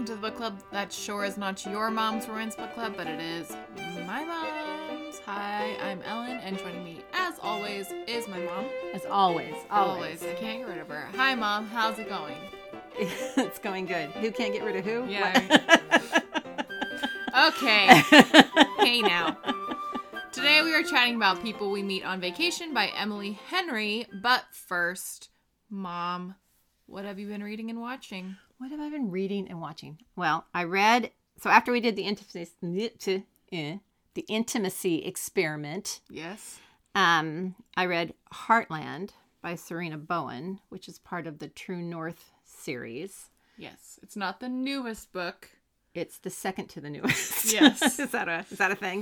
to the book club that sure is not your mom's romance book club, but it is my mom's. Hi, I'm Ellen, and joining me, as always, is my mom. As always. Always. I can't get rid of her. Hi, Mom. How's it going? It's going good. Who can't get rid of who? Yeah. Okay. Hey, now. Today we are chatting about People We Meet on Vacation by Emily Henry, but first, Mom, what have you been reading and watching? What have I been reading and watching? Well, I read, so after we did the intimacy experiment, Yes. I read Heartland by Serena Bowen, which is part of the True North series. Yes. It's not the newest book. It's the second to the newest. Yes. Is that a thing?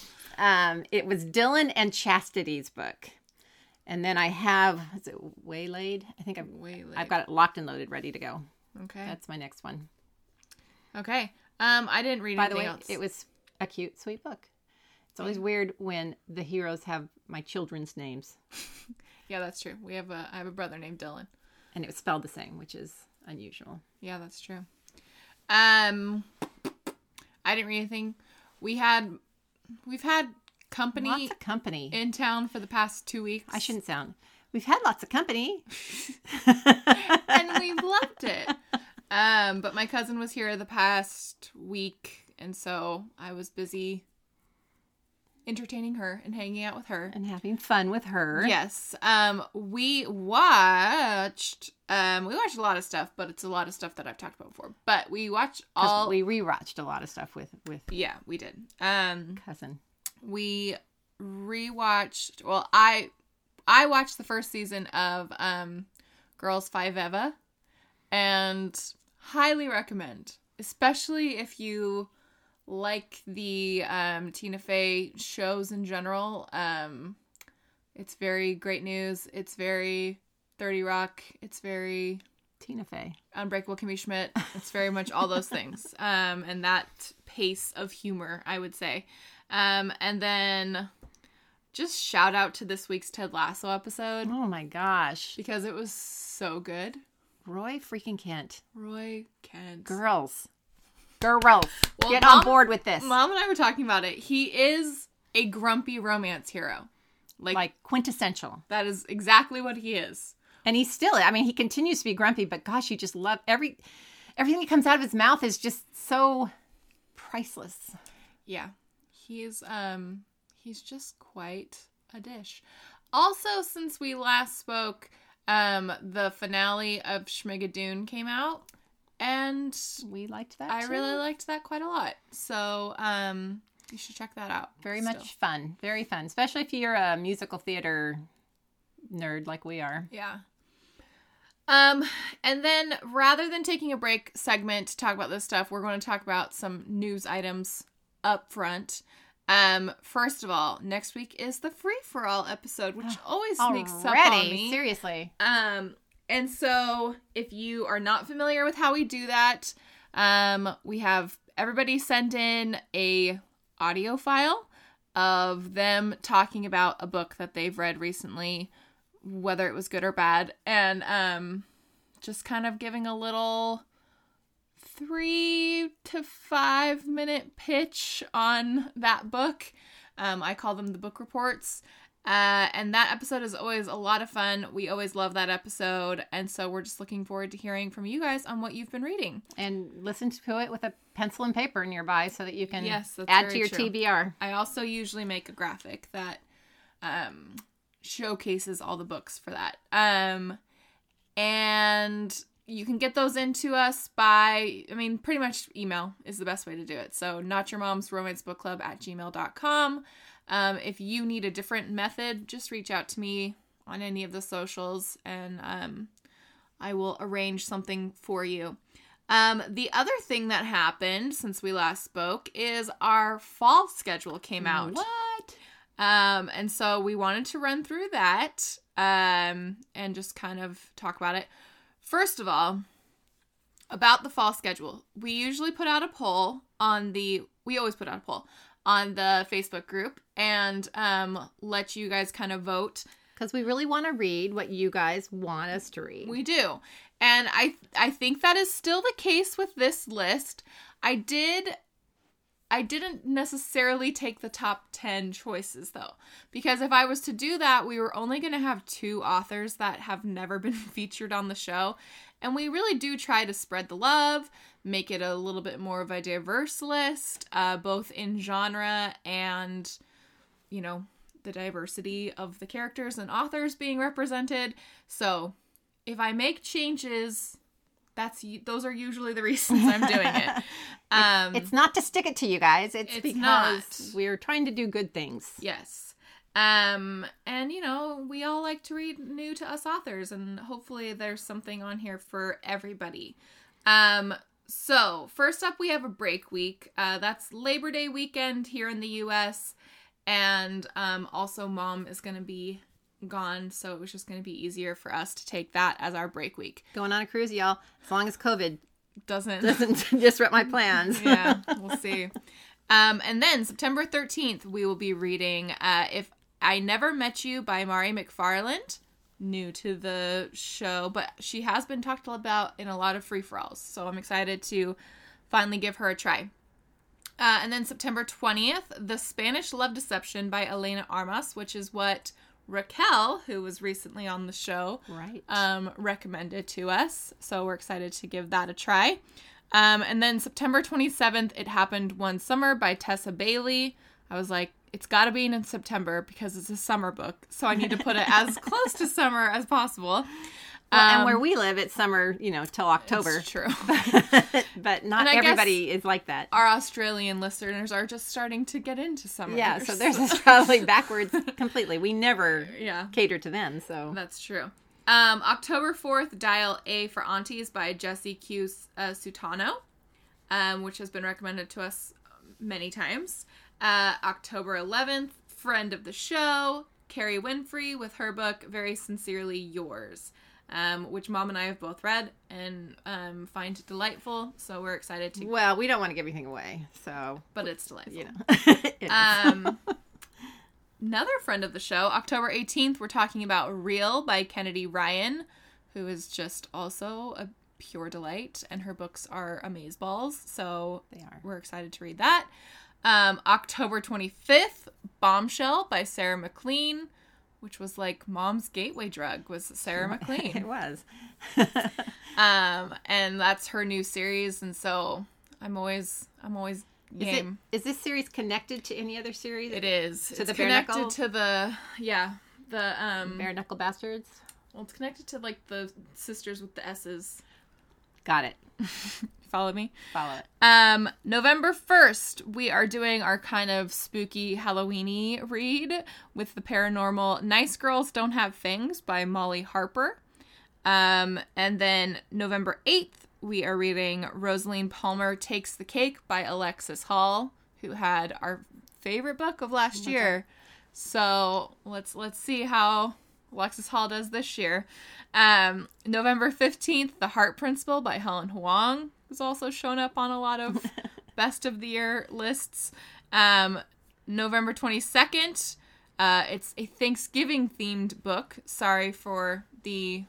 It was Dylan and Chastity's book. And then I have, is it Waylaid? I think I've got it locked and loaded, ready to go. Okay. That's my next one. Okay. I didn't read By the anything way, else. it was a cute, sweet book. It's always weird when the heroes have my children's names. Yeah, that's true. I have a brother named Dylan. And it was spelled the same, which is unusual. Yeah, that's true. I didn't read anything. We've had company Lots of company. in town for the past 2 weeks. I shouldn't sound. We've had lots of company. And we've loved it. But my cousin was here the past week, and so I was busy entertaining her and hanging out with her. And having fun with her. Yes. We watched a lot of stuff, but it's a lot of stuff that I've talked about before. But we watched all. We rewatched a lot of stuff with Yeah, we did. cousin. We rewatched. Well, I watched the first season of Girls 5 Eva, and highly recommend, especially if you like the Tina Fey shows in general. It's very Great News. It's very 30 Rock. It's very Tina Fey. Unbreakable Kimmy Schmidt. It's very much all those things. And that pace of humor, I would say. And then just shout out to this week's Ted Lasso episode. Oh my gosh. Because it was so good. Roy freaking Kent. Roy Kent. Girls. Get Mom, on board with this. Mom and I were talking about it. He is a grumpy romance hero. Like quintessential. That is exactly what he is. And he's still, he continues to be grumpy, but gosh, you just love everything that comes out of his mouth is just so priceless. Yeah. He's just quite a dish. Also, since we last spoke, the finale of Schmigadoon came out, and we liked that I too. really liked that quite a lot. So, you should check that out. Very much fun. Very fun, especially if you're a musical theater nerd like we are. Yeah. And then rather than taking a break segment to talk about this stuff, we're going to talk about some news items up front. First of all, next week is the Free for All episode, which always sneaks up on me. Seriously. And so if you are not familiar with how we do that, we have everybody send in a audio file of them talking about a book that they've read recently, whether it was good or bad, and just kind of giving a little 3 to 5 minute pitch on that book. I call them the book reports. And that episode is always a lot of fun. We always love that episode. And so we're just looking forward to hearing from you guys on what you've been reading. And listen to it with a pencil and paper nearby so that you can that's add to very your true. TBR. I also usually make a graphic that showcases all the books for that. And you can get those into us by, pretty much email is the best way to do it. So notyourmomsromancebookclub@gmail.com. If you need a different method, just reach out to me on any of the socials and I will arrange something for you. The other thing that happened since we last spoke is our fall schedule came out. What? And so we wanted to run through that and just kind of talk about it. First of all, about the fall schedule, we usually put out a poll we always put out a poll on the Facebook group and let you guys kind of vote Because we really want to read what you guys want us to read. We do. And I think that is still the case with this list. I didn't necessarily take the top 10 choices, though. Because if I was to do that, we were only going to have 2 authors that have never been featured on the show. And we really do try to spread the love, make it a little bit more of a diverse list, both in genre and, you know, the diversity of the characters and authors being represented. So if I make changes, those are usually the reasons I'm doing it. It's not to stick it to you guys. It's because we're trying to do good things. Yes. And, you know, we all like to read new to us authors, and hopefully there's something on here for everybody. So first up, we have a break week. That's Labor Day weekend here in the U.S., and also Mom is going to be gone, so it was just going to be easier for us to take that as our break week. Going on a cruise, y'all, as long as COVID doesn't disrupt my plans. Yeah, we'll see. And then September 13th, we will be reading If I Never Met You by Mari McFarland, new to the show, but she has been talked about in a lot of free-for-alls, so I'm excited to finally give her a try. And then September 20th, The Spanish Love Deception by Elena Armas, which is what Raquel, who was recently on the show, recommended to us. So we're excited to give that a try. And then September 27th, It Happened One Summer by Tessa Bailey. I was like, it's got to be in September because it's a summer book. So I need to put it as close to summer as possible. Well, and where we live, it's summer, you know, till October. It's true. But not everybody is like that. Our Australian listeners are just starting to get into summer. Yeah, so theirs is probably backwards completely. We never cater to them, so. That's true. October 4th, Dial A for Aunties by Jessie Q. Sutano, which has been recommended to us many times. October 11th, Friend of the Show, Carrie Winfrey with her book, Very Sincerely Yours. Which Mom and I have both read and find delightful, so we're excited to. Well, we don't want to give anything away, so. But it's delightful. You know. Another friend of the show, October 18th, we're talking about Real by Kennedy Ryan, who is just also a pure delight, and her books are amazeballs, so they are. We're excited to read that. October 25th, Bombshell by Sarah McLean, which was like Mom's gateway drug, was Sarah McLean. It was. And that's her new series, and so I'm always game. Is this series connected to any other series? It is. To it's the connected to the Bare Knuckle Bastards? Well, it's connected to like the sisters with the S's. Got it. Follow me? Follow it. November 1st, we are doing our kind of spooky Halloween-y read with the paranormal Nice Girls Don't Have Things by Molly Harper. And then November 8th, we are reading Rosaline Palmer Takes the Cake by Alexis Hall, who had our favorite book of last year. So let's see how Alexis Hall does this year. November 15th, The Heart Principle by Helen Huang has also shown up on a lot of best of the year lists. November 22nd, it's a Thanksgiving themed book. Sorry for the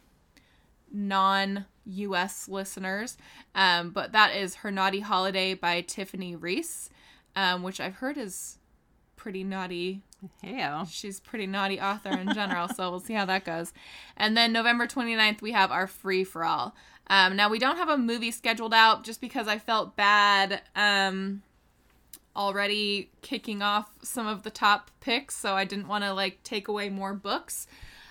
non-US listeners. But that is Her Naughty Holiday by Tiffany Reese, which I've heard is pretty naughty. Hell. She's a pretty naughty author in general, so we'll see how that goes. And then November 29th, we have our free-for-all. Now, we don't have a movie scheduled out just because I felt bad already kicking off some of the top picks, so I didn't want to, like, take away more books.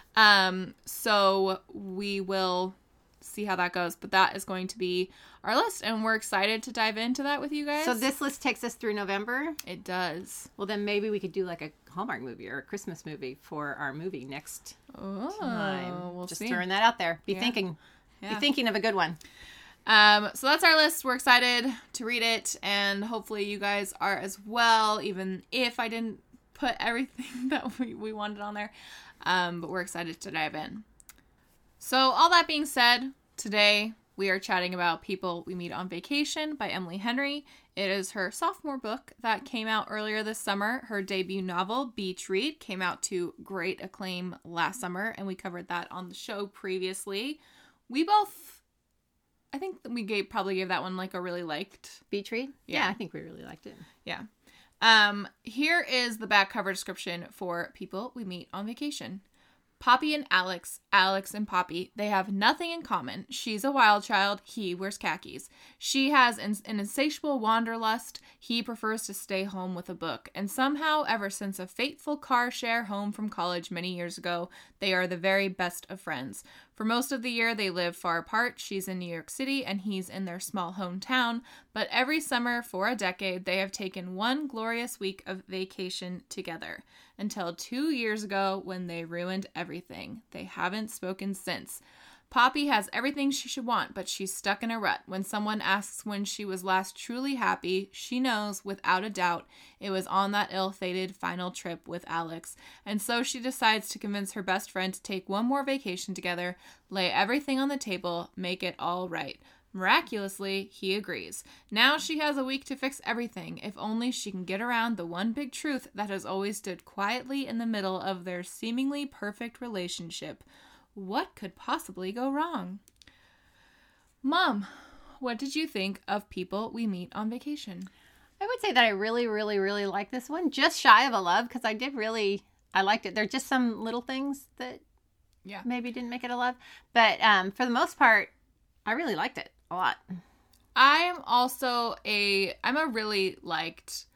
So we will see how that goes, but that is going to be our list, and we're excited to dive into that with you guys. So this list takes us through November? It does. Well, then maybe we could do like a Hallmark movie or a Christmas movie for our movie next time. We'll Just see. throwing that out there. Be thinking of a good one. So that's our list. We're excited to read it, and hopefully you guys are as well, even if I didn't put everything that we wanted on there. But we're excited to dive in. So all that being said, today We are chatting about People We Meet on Vacation by Emily Henry. It is her sophomore book that came out earlier this summer. Her debut novel, Beach Read, came out to great acclaim last summer, and we covered that on the show previously. We both, I think we probably gave that one like a really liked. Beach Read? Yeah, I think we really liked it. Yeah. Here is the back cover description for People We Meet on Vacation. Poppy and Alex and Poppy, they have nothing in common. She's a wild child. He wears khakis. She has an insatiable wanderlust. He prefers to stay home with a book. And somehow, ever since a fateful car share home from college many years ago, they are the very best of friends. For most of the year, they live far apart. She's in New York City and he's in their small hometown. But every summer for a decade, they have taken one glorious week of vacation together. Until 2 years ago when they ruined everything. They haven't spoken since. Poppy has everything she should want, but she's stuck in a rut. When someone asks when she was last truly happy, she knows without a doubt it was on that ill-fated final trip with Alex. And so she decides to convince her best friend to take one more vacation together, lay everything on the table, make it all right. Miraculously, he agrees. Now she has a week to fix everything, if only she can get around the one big truth that has always stood quietly in the middle of their seemingly perfect relationship. What could possibly go wrong? Mom, what did you think of People We Meet on Vacation? I would say that I really, really, really like this one. Just shy of a love, because I liked it. There are just some little things that maybe didn't make it a love. But for the most part, I really liked it a lot. I'm a really liked,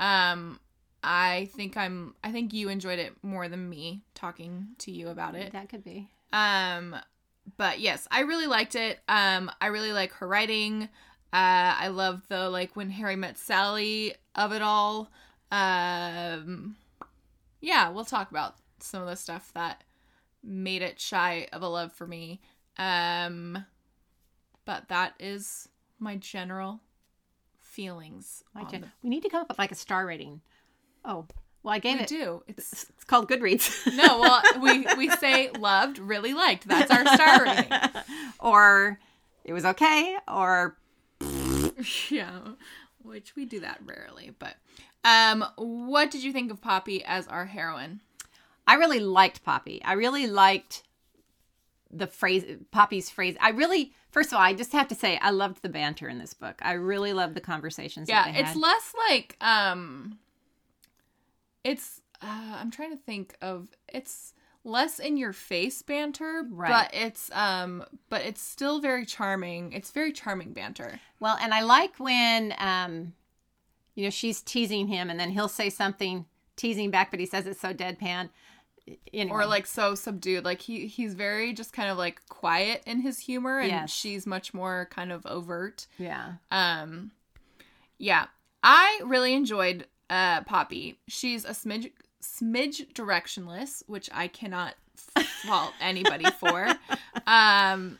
I think you enjoyed it more than me talking to you about it. That could be. But yes, I really liked it. I really like her writing. I love the, like, When Harry Met Sally of it all. Yeah, we'll talk about some of the stuff that made it shy of a love for me. But that is my general feelings. We need to come up with like a star rating. Oh, well, I gave it. We do. It's called Goodreads. No, well, we say loved, really liked. That's our star rating. Or it was okay, or yeah, which we do that rarely. But what did you think of Poppy as our heroine? I really liked Poppy. I really liked Poppy's phrase. First of all, I just have to say, I loved the banter in this book. I really loved the conversations that they had. It's less like, I'm trying to think of, it's less in your face banter, right? But it's still very charming. It's very charming banter. Well, and I like when, she's teasing him and then he'll say something teasing back, but he says it so deadpan. Anyway. Or like so subdued. Like he's very just kind of like quiet in his humor, and she's much more kind of overt. Yeah. Yeah. I really enjoyed Poppy. She's a smidge directionless, which I cannot fault anybody for. And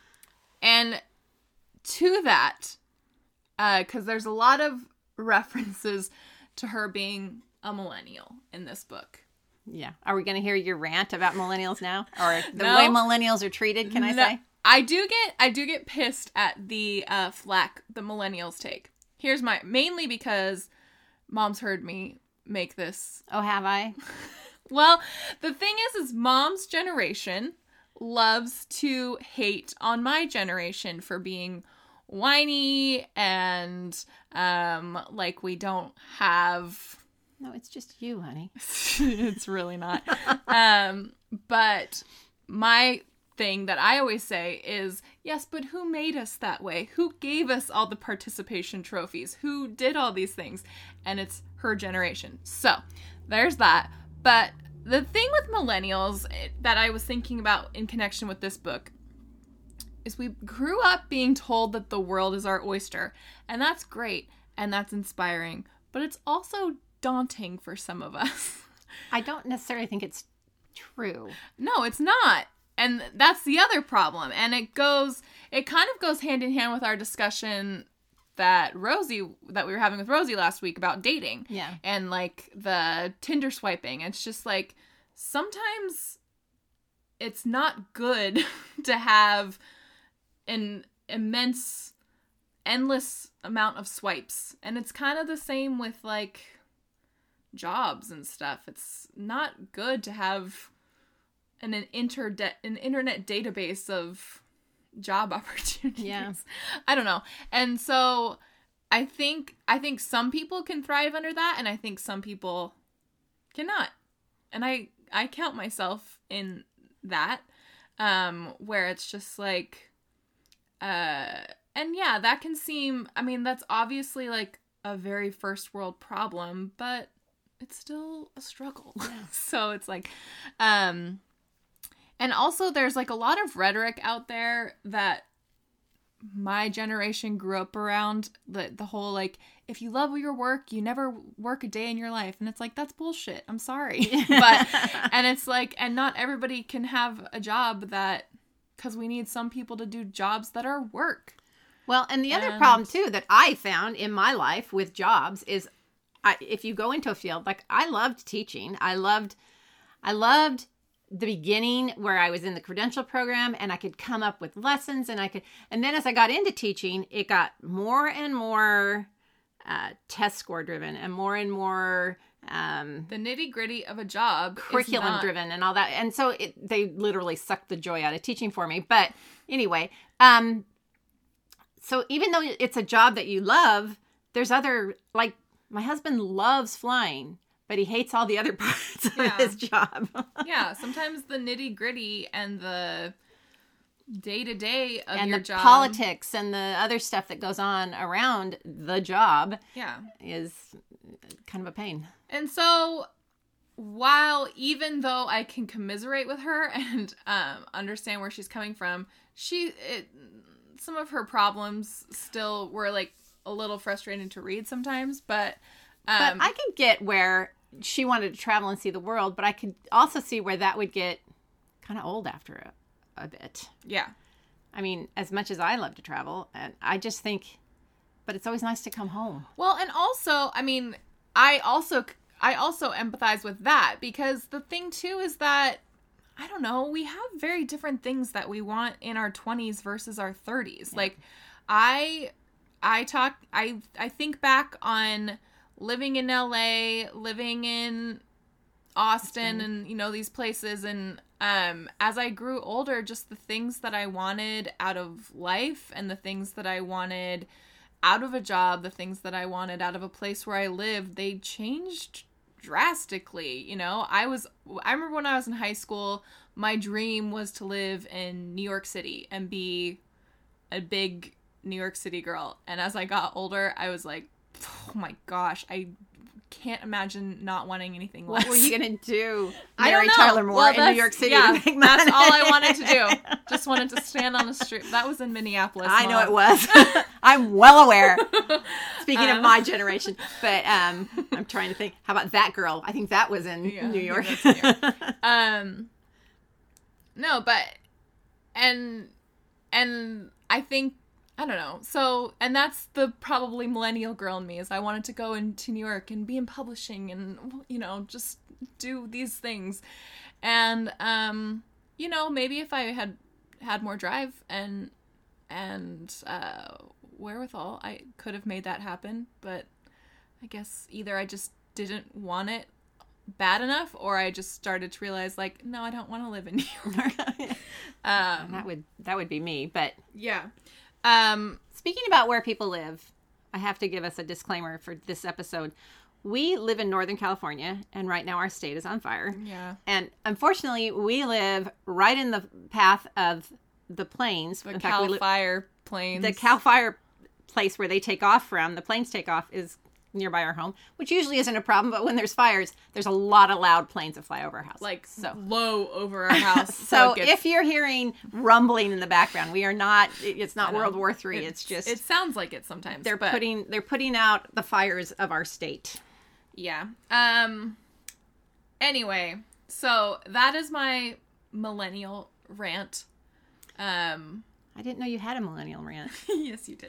to that, because there's a lot of references to her being a millennial in this book. Yeah. Are we going to hear your rant about millennials now? Or the way millennials are treated, can I say? I do get pissed at the flack the millennials take. Here's mainly because Mom's heard me make this. Oh, have I? Well, the thing is Mom's generation loves to hate on my generation for being whiny and like we don't have... No, it's just you, honey. It's really not. But my thing that I always say is, yes, but who made us that way? Who gave us all the participation trophies? Who did all these things? And it's her generation. So there's that. But the thing with millennials that I was thinking about in connection with this book is we grew up being told that the world is our oyster. And that's great. And that's inspiring. But it's also daunting for some of us. I don't necessarily think it's true. No, it's not. And that's the other problem. And it kind of goes hand in hand with our discussion that we were having with Rosie last week about dating. Yeah. And like the Tinder swiping. It's just like sometimes it's not good to have immense, endless amount of swipes. And it's kind of the same with like jobs and stuff. It's not good to have an internet database of job opportunities. Yeah. I don't know. And so I think some people can thrive under that, and I think some people cannot. And I count myself in that, where it's just like, and yeah, that can seem, I mean, that's obviously like a very first world problem, but it's still a struggle. Yeah. So it's like, and also there's like a lot of rhetoric out there that my generation grew up around, the whole like, if you love your work, you never work a day in your life. And it's like, that's bullshit. I'm sorry. But, and it's like, and not everybody can have a job that, because we need some people to do jobs that are work. Well, and the other problem too that I found in my life with jobs is, if you go into a field, like I loved teaching. I loved the beginning where I was in the credential program and I could come up with lessons and then as I got into teaching, it got more and more test score driven and more the nitty gritty of a job, curriculum driven and all that. And so they literally sucked the joy out of teaching for me. But anyway, so even though it's a job that you love, there's other, like my husband loves flying, but he hates all the other parts of his job. Yeah, sometimes the nitty gritty and the day-to-day of and your the job. Politics and the other stuff that goes on around the job is kind of a pain. And so while, even though I can commiserate with her and understand where she's coming from, some of her problems still were like a little frustrating to read sometimes, but I could get where she wanted to travel and see the world, but I could also see where that would get kind of old after a bit. Yeah. I mean, as much as I love to travel, and I just think, but it's always nice to come home. Well, and also, I mean, I also empathize with that, because the thing too is that, I don't know, we have very different things that we want in our 20s versus our 30s. Yeah. Like I think back on living in LA, living in Austin and, you know, these places. And as I grew older, just the things that I wanted out of life and the things that I wanted out of a job, the things that I wanted out of a place where I lived, they changed drastically. You know, I remember when I was in high school, my dream was to live in New York City and be a big New York City girl. And as I got older, I was like, oh my gosh, I can't imagine not wanting anything less. What were you gonna do? Marry Tyler Moore in New York City? Yeah, that's all I wanted to do. Just wanted to stand on the street. That was in Minneapolis. I know it was. I'm well aware. Speaking of my generation, but I'm trying to think. How about that girl? I think that was in New York. No, but and I think, I don't know. So, and that's the probably millennial girl in me, is I wanted to go into New York and be in publishing and, you know, just do these things. And, you know, maybe if I had more drive and wherewithal, I could have made that happen. But I guess either I just didn't want it bad enough, or I just started to realize, like, no, I don't want to live in New York. That would be me, but yeah. Speaking about where people live, I have to give us a disclaimer for this episode. We live in Northern California, and right now our state is on fire. Yeah. And unfortunately, we live right in the path of the planes. The Cal Fire planes. The Cal Fire place where they take off from, the planes take off, is nearby our home, which usually isn't a problem, but when there's fires, there's a lot of loud planes that fly over our house. Like, low over our house. So if you're hearing rumbling in the background, we are not, it's not World War III. It's just, it sounds like it sometimes. They're putting out the fires of our state. Yeah. Anyway, so that is my millennial rant. I didn't know you had a millennial rant. Yes, you did.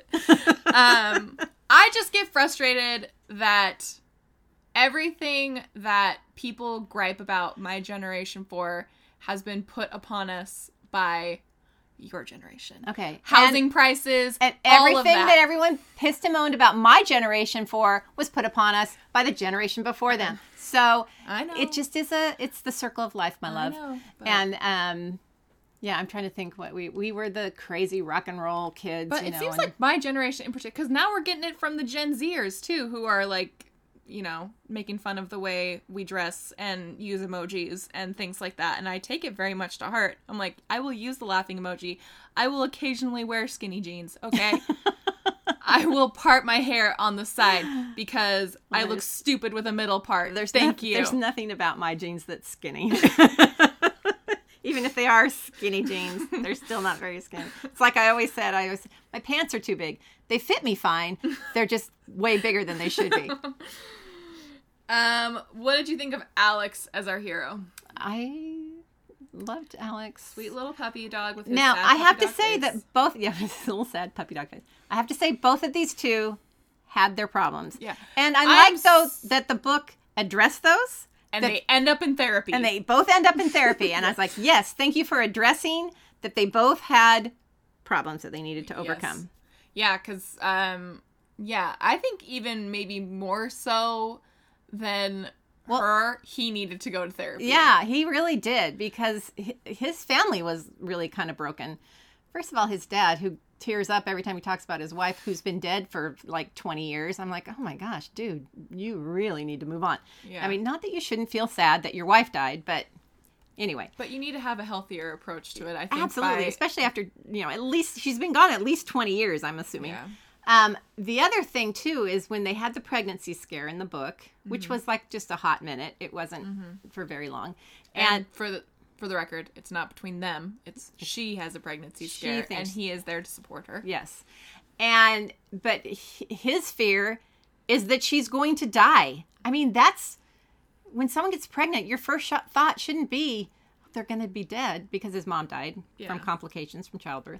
I just get frustrated that everything that people gripe about my generation for has been put upon us by your generation. Okay. Housing prices, and all everything of that. everyone pissed and moaned about my generation for was put upon us by the generation before them. So I know. it just is it's the circle of life, my love. I know, but... And yeah, I'm trying to think what we were the crazy rock and roll kids. But it seems like my generation in particular, because now we're getting it from the Gen Zers too, who are like, you know, making fun of the way we dress and use emojis and things like that. And I take it very much to heart. I'm like, I will use the laughing emoji. I will occasionally wear skinny jeans, okay? I will part my hair on the side because I look stupid with a middle part. Thank you. There's nothing about my jeans that's skinny. Even if they are skinny jeans, they're still not very skinny. It's like I always said, my pants are too big. They fit me fine. They're just way bigger than they should be. What did you think of Alex as our hero? I loved Alex. Sweet little puppy dog with his now, sad I have to face. say that both, yeah, his little sad puppy dog face. I have to say both of these two had their problems. Yeah. And I like, though, that the book addressed those. And they end up in therapy. And they both end up in therapy. And I was like, yes, thank you for addressing that they both had problems that they needed to overcome. Yes. Yeah, because, I think even maybe more so than her, he needed to go to therapy. Yeah, he really did, because his family was really kind of broken. First of all, his dad, who tears up every time he talks about his wife, who's been dead for like 20 years. I'm like, oh my gosh, dude, you really need to move on. Yeah. I mean, not that you shouldn't feel sad that your wife died, but anyway. But you need to have a healthier approach to it, I think. Absolutely, especially after, at least she's been gone at least 20 years, I'm assuming. Yeah. The other thing, too, is when they had the pregnancy scare in the book, which was like just a hot minute. It wasn't for very long. And for the record, it's not between them. It's she has a pregnancy scare, and he is there to support her. Yes. But his fear is that she's going to die. I mean, that's when someone gets pregnant, your first thought shouldn't be they're going to be dead, because his mom died from complications from childbirth.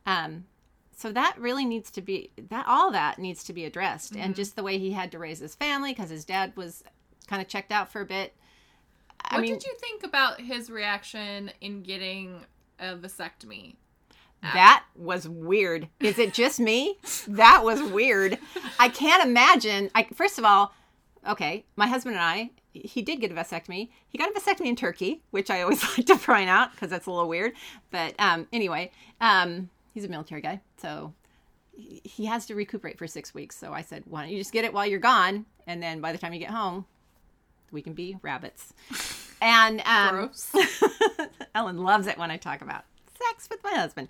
So that really needs to be all that needs to be addressed. And just the way he had to raise his family, because his dad was kind of checked out for a bit. What did you think about his reaction in getting a vasectomy? That was weird. Is it just me? That was weird. I can't imagine. First of all, okay, my husband and he did get a vasectomy. He got a vasectomy in Turkey, which I always like to find out because that's a little weird. But anyway, he's a military guy, so he has to recuperate for 6 weeks. So I said, why don't you just get it while you're gone? And then by the time you get home, we can be rabbits. And gross. Ellen loves it when I talk about sex with my husband.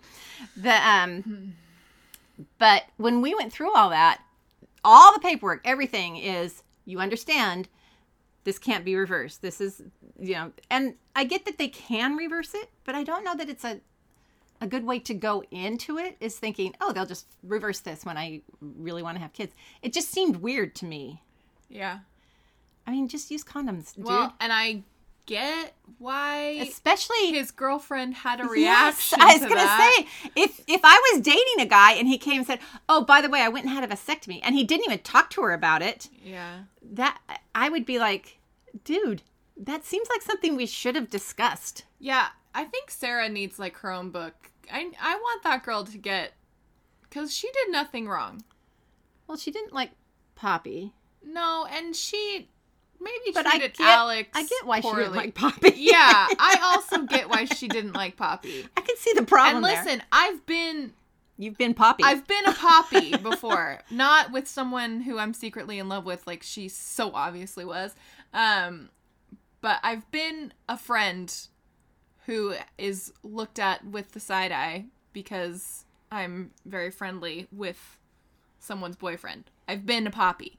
But when we went through all that, all the paperwork, everything is, you understand, this can't be reversed. This is, and I get that they can reverse it, but I don't know that it's a good way to go into it, is thinking, oh, they'll just reverse this when I really want to have kids. It just seemed weird to me. Yeah. I mean, just use condoms, dude. Well, and I get why, especially his girlfriend had a reaction. Yes, I was gonna say, if I was dating a guy and he came and said, "Oh, by the way, I went and had a vasectomy," and he didn't even talk to her about it, that I would be like, dude, that seems like something we should have discussed. Yeah, I think Sarah needs like her own book. I want that girl to get, because she did nothing wrong. Well, she didn't like Poppy. No, and she maybe treated Alex I get why poorly. She didn't like Poppy. Yeah, I also get why she didn't like Poppy. I can see the problem. And listen, there. You've been Poppy. I've been a Poppy before. Not with someone who I'm secretly in love with, like she so obviously was. But I've been a friend who is looked at with the side eye because I'm very friendly with someone's boyfriend. I've been a Poppy.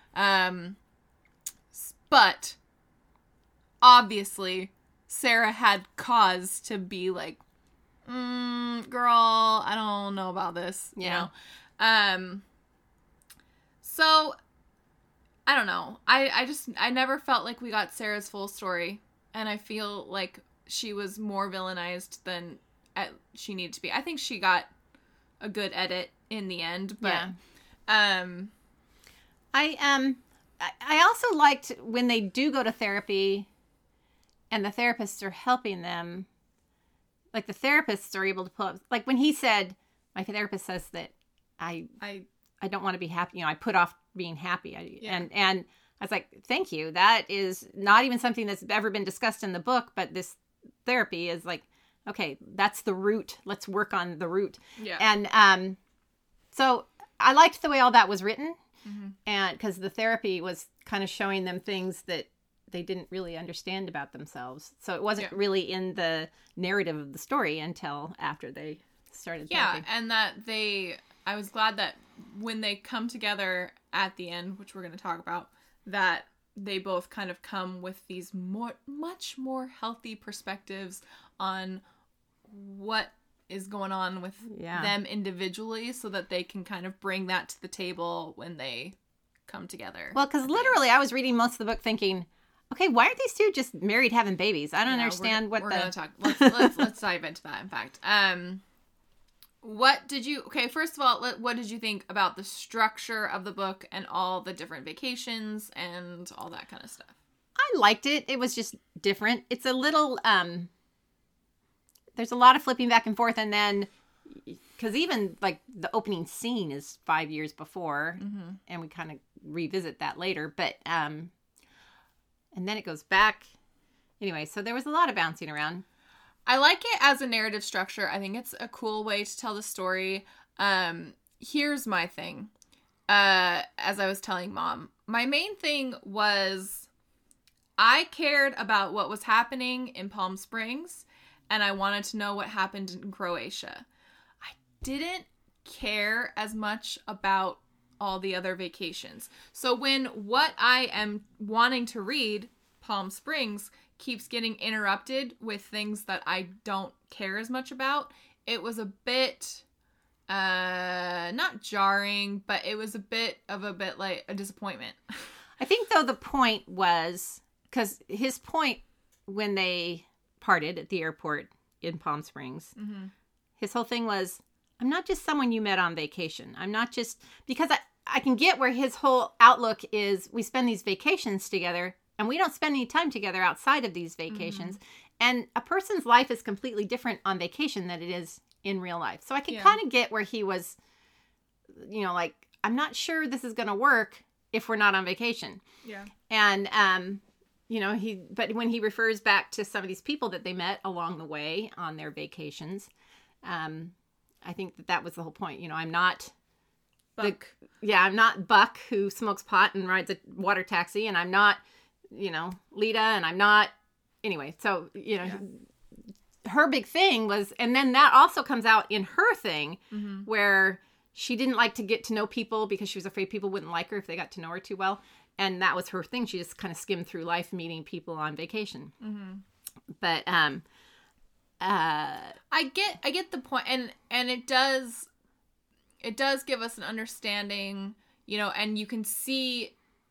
But obviously Sarah had cause to be like, girl, I don't know about this, you know? So I don't know. I never felt like we got Sarah's full story, and I feel like she was more villainized than she needed to be. I think she got a good edit in the end, but I also liked when they do go to therapy and the therapists are helping them, like the therapists are able to pull up, like when he said, my therapist says that I don't want to be happy. I put off being happy. And I was like, thank you. That is not even something that's ever been discussed in the book, but this therapy is like, okay, that's the root. Let's work on the root. Yeah. And so I liked the way all that was written, and because the therapy was kind of showing them things that they didn't really understand about themselves. So it wasn't really in the narrative of the story until after they started therapy. And that I was glad that when they come together at the end, which we're going to talk about, that they both kind of come with these much more healthy perspectives on what is going on with them individually, so that they can kind of bring that to the table when they come together. Well, because literally I was reading most of the book thinking, okay, why aren't these two just married having babies? I don't understand what we're gonna talk. Let's dive into that. In fact, first of all, what did you think about the structure of the book and all the different vacations and all that kind of stuff? I liked it. It was just different. It's a little, there's a lot of flipping back and forth, and then, because even like the opening scene is 5 years before, and we kind of revisit that later, but, and then it goes back. Anyway, so there was a lot of bouncing around. I like it as a narrative structure. I think it's a cool way to tell the story. Here's my thing. As I was telling Mom, my main thing was I cared about what was happening in Palm Springs, and I wanted to know what happened in Croatia. I didn't care as much about all the other vacations. So when what I am wanting to read, Palm Springs, keeps getting interrupted with things that I don't care as much about, it was a bit not jarring, but it was a bit like a disappointment. I think though the point was, because his point when they parted at the airport in Palm Springs, his whole thing was, I'm not just someone you met on vacation. I'm not just, because I can get where his whole outlook is, we spend these vacations together and we don't spend any time together outside of these vacations. And a person's life is completely different on vacation than it is in real life. So I can kind of get where he was, like, I'm not sure this is going to work if we're not on vacation. Yeah. And, but when he refers back to some of these people that they met along the way on their vacations, I think that was the whole point. I'm not Buck. I'm not Buck who smokes pot and rides a water taxi, and I'm not, Lita, and I'm not, anyway. So, her big thing was, and then that also comes out in her thing, where she didn't like to get to know people because she was afraid people wouldn't like her if they got to know her too well. And that was her thing. She just kind of skimmed through life meeting people on vacation. But I get the point, and it does give us an understanding, and you can see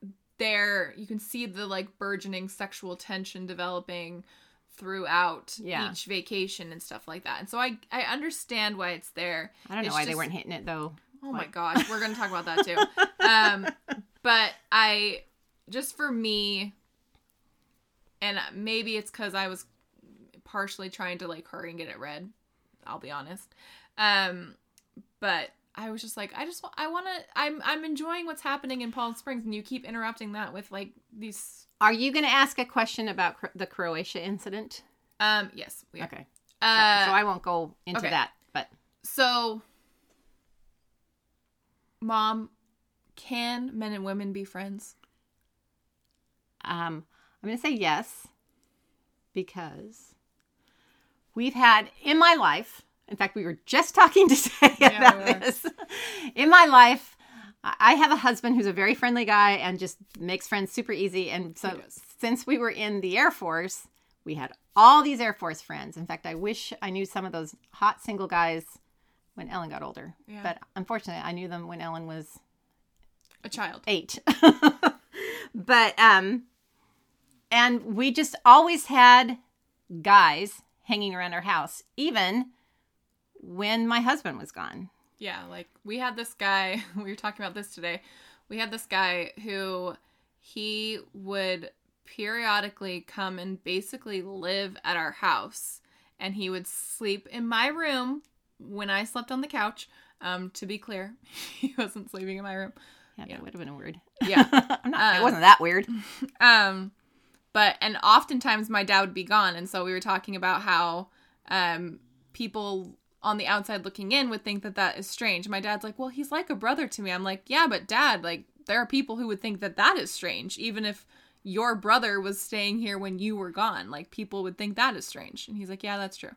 the like burgeoning sexual tension developing throughout each vacation and stuff like that. And so I understand why it's there. I don't know why they weren't hitting it though. Oh my gosh, we're going to talk about that too. But just for me, and maybe it's because I was partially trying to like hurry and get it read, I'll be honest. But I was just like, I'm enjoying what's happening in Palm Springs, and you keep interrupting that with like these. Are you going to ask a question about the Croatia incident? Yes, we are. Okay. So I won't go into that, but. So, Mom, can men and women be friends? I'm going to say yes, because we've had, in my life, in fact, we were just talking today about this. In my life, I have a husband who's a very friendly guy and just makes friends super easy. And so since we were in the Air Force, we had all these Air Force friends. In fact, I wish I knew some of those hot single guys when Ellen got older. Yeah. But unfortunately, I knew them when Ellen was a child. 8. But, and we just always had guys hanging around our house, even when my husband was gone. Yeah, like we had this guy, we were talking about this today. We had this guy who he would periodically come and basically live at our house. and he would sleep in my room when I slept on the couch. To be clear, he wasn't sleeping in my room. Yeah, that would have been weird. Yeah. It wasn't that weird. But oftentimes my dad would be gone. And so we were talking about how people on the outside looking in would think that that is strange. My dad's like, well, he's like a brother to me. I'm like, yeah, but Dad, like, there are people who would think that that is strange. Even if your brother was staying here when you were gone, like, people would think that is strange. And he's like, yeah, that's true.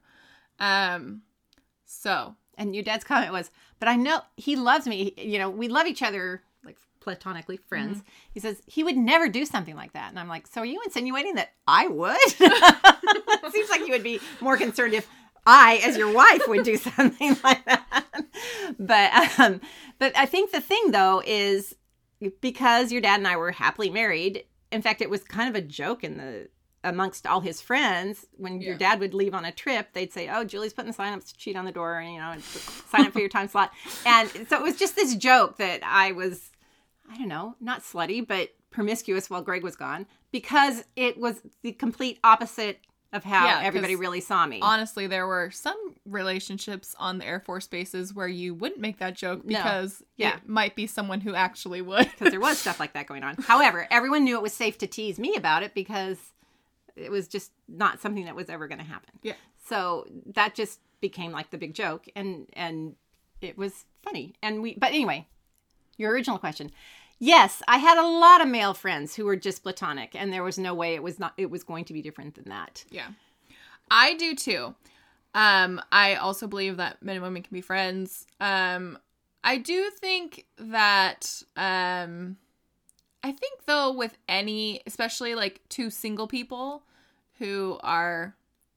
So. And your dad's comment was, but I know he loves me. You know, we love each other, like, platonically friends. Mm-hmm. He says he would never do something like that. And I'm like, so are you insinuating that I would? It seems like you would be more concerned if I, as your wife, would do something like that. But I think the thing, though, is because your dad and I were happily married. In fact, it was kind of a joke amongst all his friends. When your dad would leave on a trip, they'd say, oh, Julie's putting the sign-up sheet on the door, and, you know, sign up for your time slot. And so it was just this joke that I was, I don't know, not slutty, but promiscuous while Greg was gone, because it was the complete opposite of how everybody really saw me. Honestly, there were some relationships on the Air Force bases where you wouldn't make that joke because it might be someone who actually would. Because there was stuff like that going on. However, everyone knew it was safe to tease me about it because it was just not something that was ever going to happen. Yeah. So that just became like the big joke, and it was funny. But anyway, your original question. Yes, I had a lot of male friends who were just platonic, and there was no way it was going to be different than that. Yeah. I do too. I also believe that men and women can be friends. I do think that I think though with any, especially like two single people who are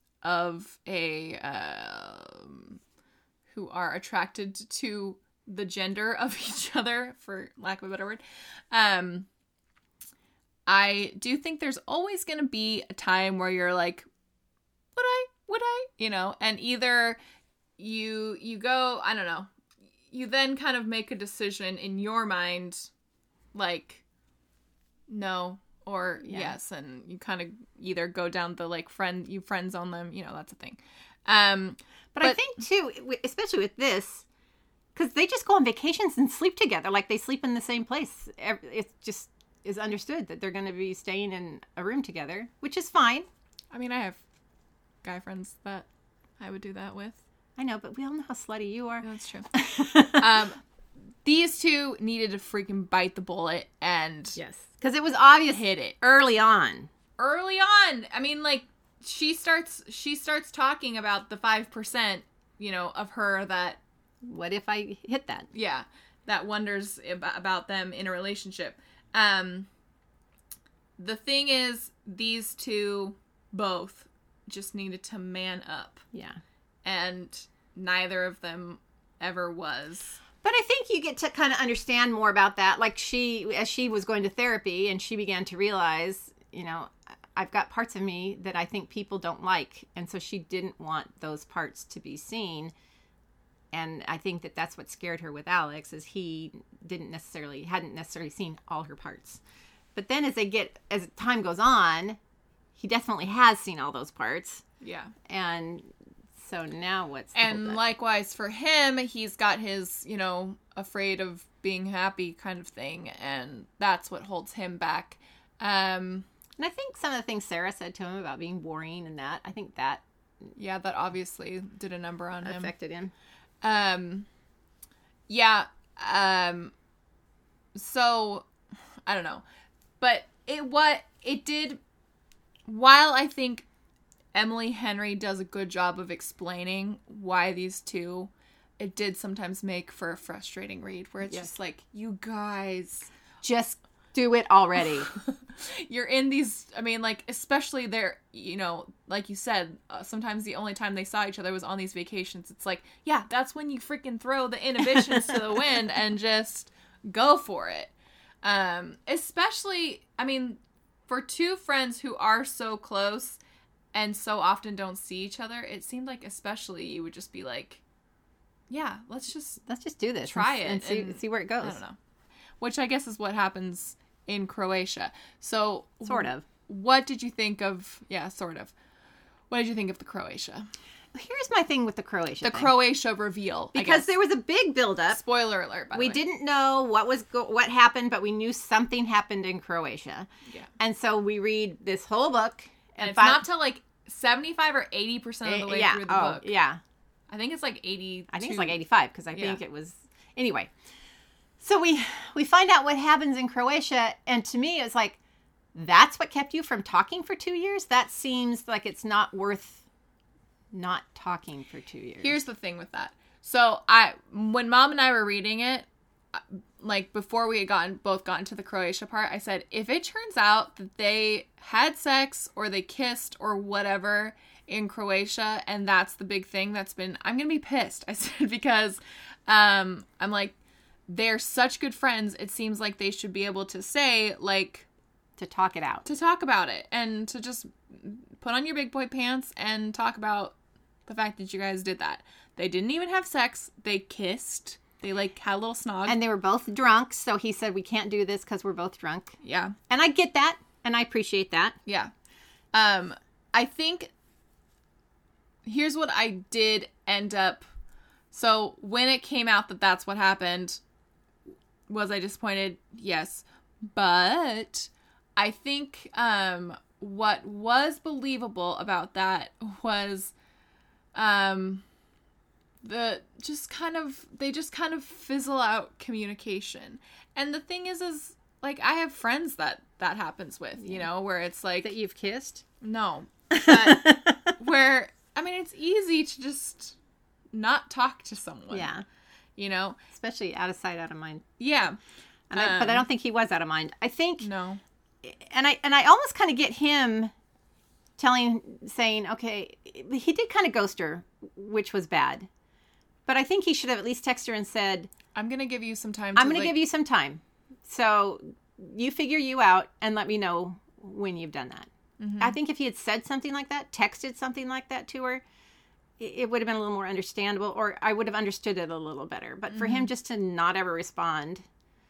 who are attracted to the gender of each other, for lack of a better word. I do think there's always going to be a time where you're like, would I, you know, and either you go, I don't know, you then kind of make a decision in your mind, like, no, or yes. And you kind of either go down the like friend zone them, you know, that's a thing. But I think too, especially with this, because they just go on vacations and sleep together. Like, they sleep in the same place. It just is understood that they're going to be staying in a room together, which is fine. I mean, I have guy friends that I would do that with. I know, but we all know how slutty you are. That's true. These two needed to freaking bite the bullet and... Yes. Because it was obvious. Hit it. Early on. I mean, like, she starts talking about the 5%, you know, of her that... What if I hit that? Yeah, that wonders about them in a relationship. The thing is, these two both just needed to man up. Yeah. And neither of them ever was. But I think you get to kind of understand more about that. Like, as she was going to therapy and she began to realize, you know, I've got parts of me that I think people don't like. And so she didn't want those parts to be seen. And I think that that's what scared her with Alex, is he hadn't necessarily seen all her parts. But then as time goes on, he definitely has seen all those parts. Yeah. And so now what's... And likewise for him, he's got his, you know, afraid of being happy kind of thing. And that's what holds him back. And I think some of the things Sarah said to him about being boring and that, I think that... Yeah, that obviously did a number on him. Affected him. So I don't know, but it did, while I think Emily Henry does a good job of explaining why these two, it did sometimes make for a frustrating read where it's just like, you guys just do it already. You're in these, I mean, like, especially there, you know, like you said, sometimes the only time they saw each other was on these vacations. It's like, yeah, that's when you freaking throw the inhibitions to the wind and just go for it. Especially, I mean, for two friends who are so close and so often don't see each other, it seemed like especially you would just be like, yeah, let's just do this. Try it and see where it goes. I don't know. Which I guess is what happens in Croatia. So sort of. What did you think of, sort of. What did you think of the Croatia? Here's my thing with the Croatia thing. Croatia reveal. Because there was a big buildup. Spoiler alert, by the way. We didn't know what happened, but we knew something happened in Croatia. Yeah. And so we read this whole book. And it's not till like 75 or 80% of the way through the book. Yeah. I think it's like 80. I think it's like 85 because I think it was... Anyway. So we find out what happens in Croatia. And to me, it's like, that's what kept you from talking for 2 years? That seems like it's not worth... not talking for 2 years. Here's the thing with that. So when Mom and I were reading it, like before we had both gotten to the Croatia part, I said, if it turns out that they had sex or they kissed or whatever in Croatia, and that's the big thing I'm going to be pissed. I said, because I'm like, they're such good friends. It seems like they should be able to say, like... to talk it out. To talk about it. And to just put on your big boy pants and talk about the fact that you guys did that. They didn't even have sex. They kissed. They like had a little snog. And they were both drunk. So he said, we can't do this because we're both drunk. Yeah. And I get that. And I appreciate that. Yeah. I think here's what I did end up. So when it came out that that's what happened, was I disappointed? Yes. But I think what was believable about that was they just kind of fizzle out communication. And the thing is like, I have friends that happens with, you know, where it's like... That you've kissed? No. But where, I mean, it's easy to just not talk to someone. Yeah. You know? Especially out of sight, out of mind. Yeah. But I don't think he was out of mind. I think... No. And I almost kind of get him saying, okay, he did kind of ghost her, which was bad. But I think he should have at least texted her and said... I'm going to give you some time. I'm going to give you some time. So you figure you out and let me know when you've done that. Mm-hmm. I think if he had said something like that, texted something like that to her, it would have been a little more understandable, or I would have understood it a little better. But for him just to not ever respond,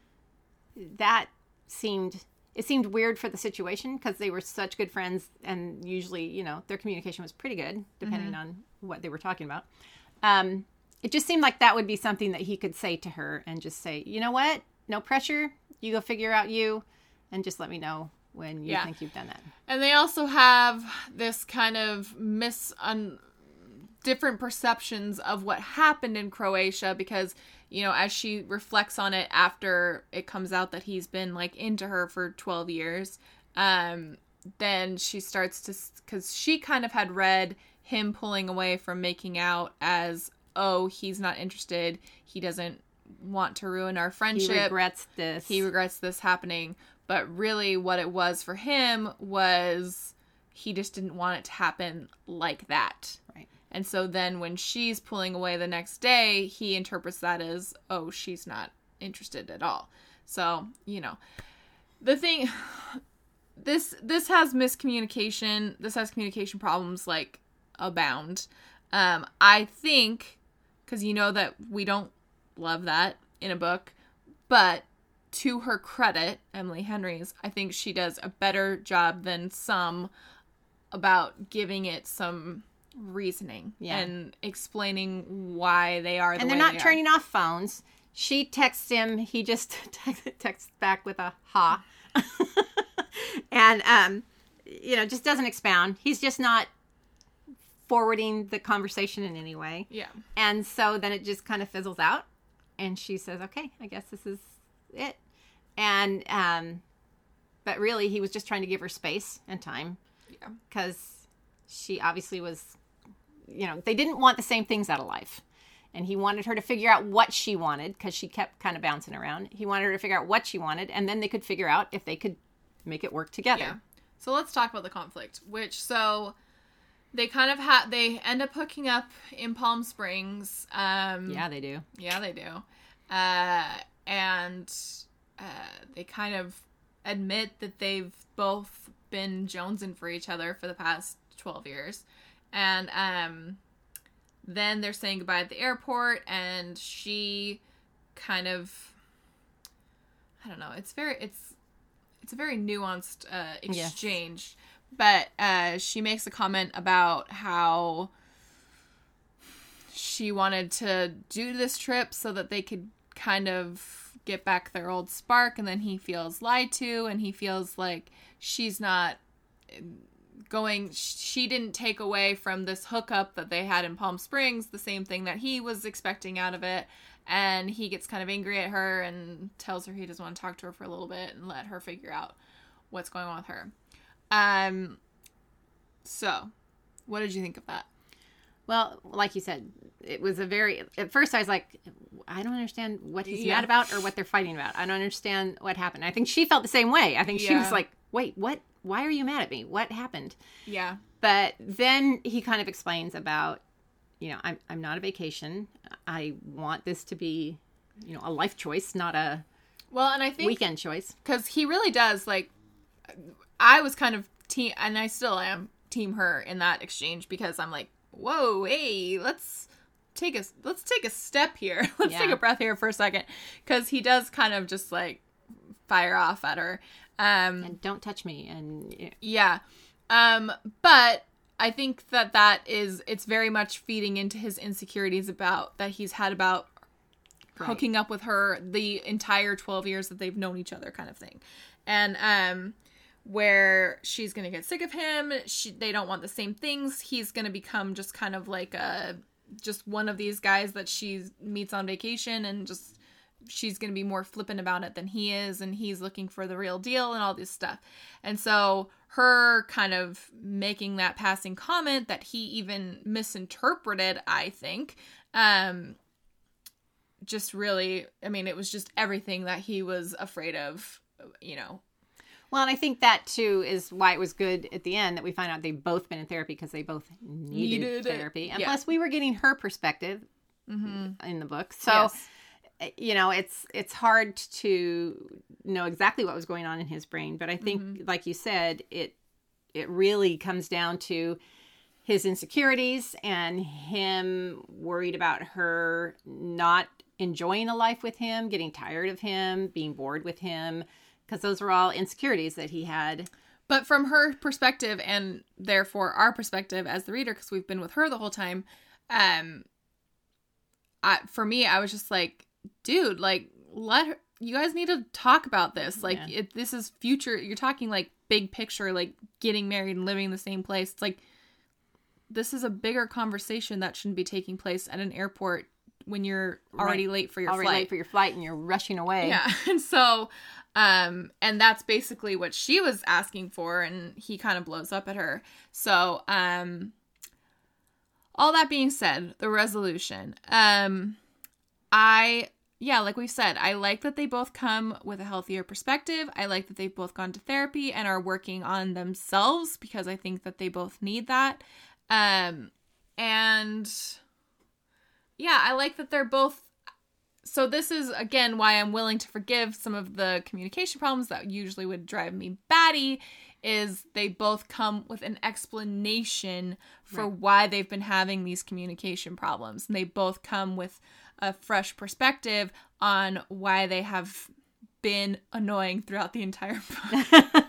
seemed weird for the situation because they were such good friends, and usually, you know, their communication was pretty good depending on what they were talking about. It just seemed like that would be something that he could say to her and just say, you know what? No pressure. You go figure out and just let me know when you think you've done that. And they also have this kind of different perceptions of what happened in Croatia because, you know, as she reflects on it after it comes out that he's been like into her for 12 years, then she starts to, because she kind of had read him pulling away from making out as, oh, he's not interested. He doesn't want to ruin our friendship. He regrets this happening. But really what it was for him was he just didn't want it to happen like that. Right. And so then when she's pulling away the next day, he interprets that as, oh, she's not interested at all. So, you know, the thing, this has miscommunication. This has communication problems like abound. I think, because you know that we don't love that in a book, but to her credit, Emily Henry's, I think she does a better job than some about giving it some reasoning and explaining why they are the way they are. And they're not turning off phones. She texts him. He just texts back with a ha. And, you know, just doesn't expound. He's just not forwarding the conversation in any way. Yeah. And so then it just kind of fizzles out. And she says, okay, I guess this is it. And, but really he was just trying to give her space and time. Yeah. Because she obviously was, you know, they didn't want the same things out of life. And he wanted her to figure out what she wanted because she kept kind of bouncing around. He wanted her to figure out what she wanted, and then they could figure out if they could make it work together. Yeah. So let's talk about the conflict, so they kind of they end up hooking up in Palm Springs. Yeah, they do. Yeah, they do. And they kind of admit that they've both been jonesing for each other for the past 12 years. And then they're saying goodbye at the airport, and she kind of, I don't know, it's a very nuanced exchange. Yes. But she makes a comment about how she wanted to do this trip so that they could kind of get back their old spark, and then he feels lied to, and he feels like she's not she didn't take away from this hookup that they had in Palm Springs the same thing that he was expecting out of it, and he gets kind of angry at her and tells her he doesn't want to talk to her for a little bit and let her figure out what's going on with her. So what did you think of that? Well, like you said, it was at first I was like, I don't understand what he's mad about or what they're fighting about. I don't understand what happened. I think she felt the same way. I think she was like, wait, what? Why are you mad at me? What happened? Yeah. But then he kind of explains about, I'm not a vacation. I want this to be, a life choice, not a and I think weekend choice. Because he really does, like, I was kind of team, and I still am team her in that exchange, because I'm like, whoa, hey, let's take a step here. Let's take a breath here for a second, because he does kind of just like fire off at her. And don't touch me. And yeah. But I think it's very much feeding into his insecurities that he's had about hooking up with her the entire 12 years that they've known each other, kind of thing. And, where she's going to get sick of him. They don't want the same things. He's going to become just kind of like just one of these guys that she meets on vacation, and just she's going to be more flippant about it than he is, and he's looking for the real deal and all this stuff. And so her kind of making that passing comment that he even misinterpreted, I think, just really, I mean, it was just everything that he was afraid of, Well, and I think that, too, is why it was good at the end that we find out they've both been in therapy, because they both needed therapy. And plus, we were getting her perspective in the book. So, it's hard to know exactly what was going on in his brain. But I think, like you said, it really comes down to his insecurities and him worried about her not enjoying a life with him, getting tired of him, being bored with him. Because those were all insecurities that he had. But from her perspective, and therefore our perspective as the reader, because we've been with her the whole time, for me, I was just like, dude, like, you guys need to talk about this. Like, this is future. You're talking, like, big picture, like, getting married and living in the same place. It's like, this is a bigger conversation that shouldn't be taking place at an airport when you're already late for your flight and you're rushing away. Yeah. And so... and that's basically what she was asking for, and he kind of blows up at her. So, all that being said, the resolution, like we said, I like that they both come with a healthier perspective. I like that they've both gone to therapy and are working on themselves, because I think that they both need that. And yeah, I like that they're both. So this is, again, why I'm willing to forgive some of the communication problems that usually would drive me batty, is they both come with an explanation for why they've been having these communication problems. And they both come with a fresh perspective on why they have been annoying throughout the entire book.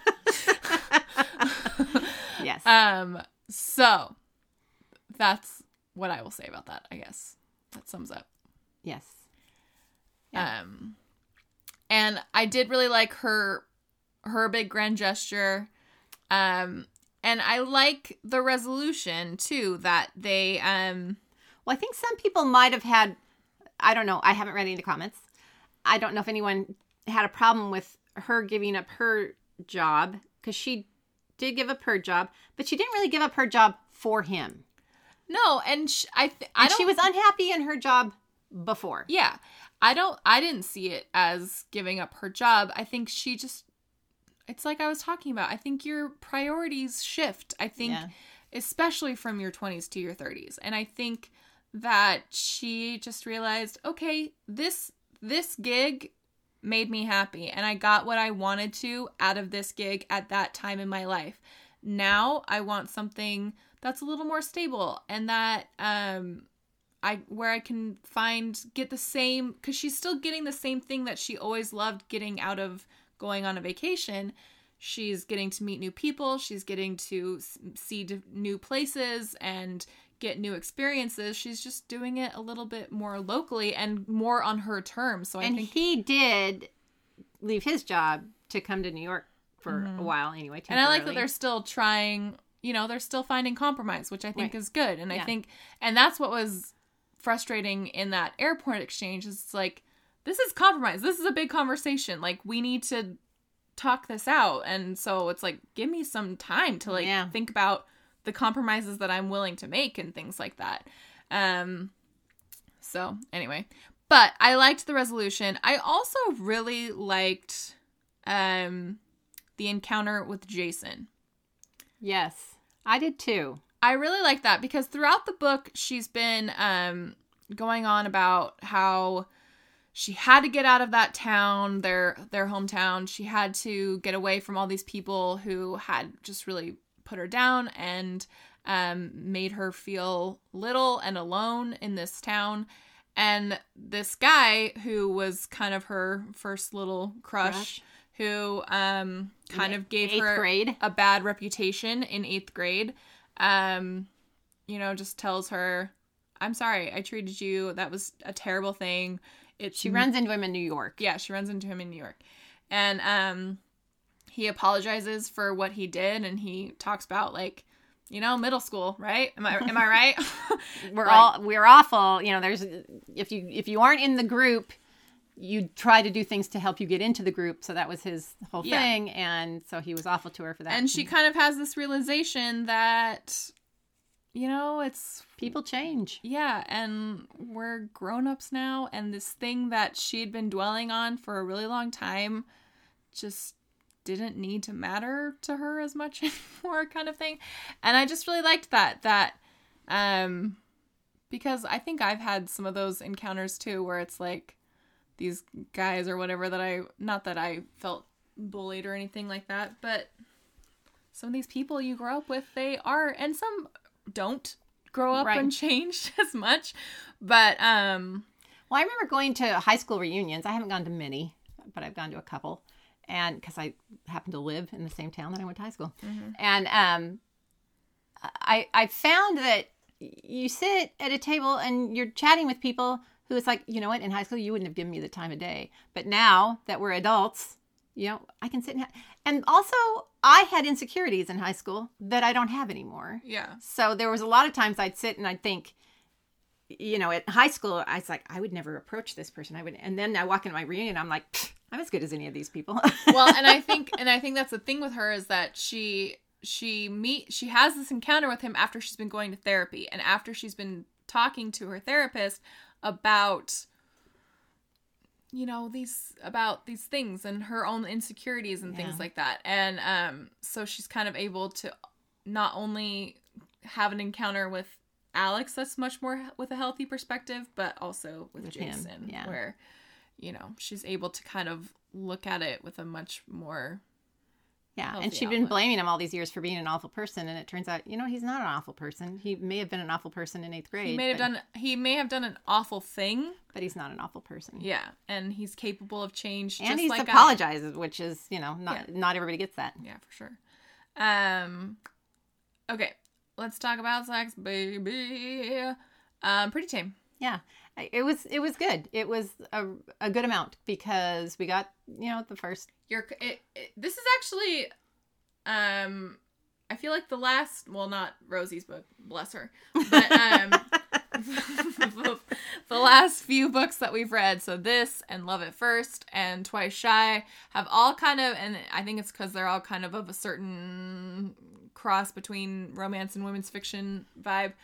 Yes. So that's what I will say about that, I guess. That sums up. Yes. Yeah. And I did really like her big grand gesture. And I like the resolution too, that they, well, I think some people might have had, I don't know, I haven't read any of the comments. I don't know if anyone had a problem with her giving up her job, because she did give up her job, but she didn't really give up her job for him. No. And she was unhappy in her job before. Yeah. I didn't see it as giving up her job. I think she just, it's like I was talking about. I think your priorities shift. I think, especially from your 20s to your 30s. And I think that she just realized, okay, this gig made me happy, and I got what I wanted to out of this gig at that time in my life. Now I want something that's a little more stable, and that, where I can get the same, because she's still getting the same thing that she always loved getting out of going on a vacation. she's getting to meet new people. She's getting to see new places and get new experiences. She's just doing it a little bit more locally and more on her terms. So I think he did leave his job to come to New York for a while anyway. And I like that they're still trying, they're still finding compromise, which I think is good. And I think, and that's what was frustrating in that airport exchange, is it's like, this is compromise. This is a big conversation. Like, we need to talk this out. And so it's like, give me some time to think about the compromises that I'm willing to make and things like that. So anyway, but I liked the resolution. I also really liked the encounter with Jason. Yes, I did too. I really like that because throughout the book, she's been going on about how she had to get out of that town, their hometown. She had to get away from all these people who had just really put her down and made her feel little and alone in this town. And this guy who was kind of her first little crush. Who kind of gave her a bad reputation in 8th grade, just tells her, I'm sorry, I treated you, that was a terrible thing. She runs into him in New York. Yeah, she runs into him in New York. And he apologizes for what he did, and he talks about, like, middle school, right? Am I right? We're awful. There's if you aren't in the group, you try to do things to help you get into the group. So that was his whole thing. And so he was awful to her for that. And she kind of has this realization that, it's... people change. Yeah. And we're grown-ups now. And this thing that she'd been dwelling on for a really long time just didn't need to matter to her as much anymore, kind of thing. And I just really liked that, because I think I've had some of those encounters too, where it's like, these guys or whatever not that I felt bullied or anything like that, but some of these people you grow up with, they are, and some don't grow up and change as much. But, well, I remember going to high school reunions. I haven't gone to many, but I've gone to a couple, and because I happen to live in the same town that I went to high school. Mm-hmm. And, I found that you sit at a table and you're chatting with people who it's like, you know what, in high school, you wouldn't have given me the time of day. But now that we're adults, I can sit and also I had insecurities in high school that I don't have anymore. Yeah. So there was a lot of times I'd sit and I'd think, at high school, I was like, I would never approach this person. And then I walk into my reunion, I'm like, I'm as good as any of these people. Well, and I think that's the thing with her is that she has this encounter with him after she's been going to therapy and after she's been talking to her therapist about these things and her own insecurities and things like that. And so she's kind of able to not only have an encounter with Alex that's much more with a healthy perspective, but also with Jason, where she's able to kind of look at it with a much more and she'd been blaming him all these years for being an awful person, and it turns out, he's not an awful person. He may have been an awful person in 8th grade. He may have done an awful thing, but he's not an awful person. Yeah, and he's capable of change. And he apologizes, which is, not everybody gets that. Yeah, for sure. Okay, let's talk about sex, baby. Pretty Tame. Yeah. It was good. It was a good amount because we got, the first. This is actually, I feel like the last, well, not Rosie's book, bless her, but the last few books that we've read, so this and Love at First and Twice Shy have all kind of, and I think it's because they're all kind of a certain cross between romance and women's fiction vibe,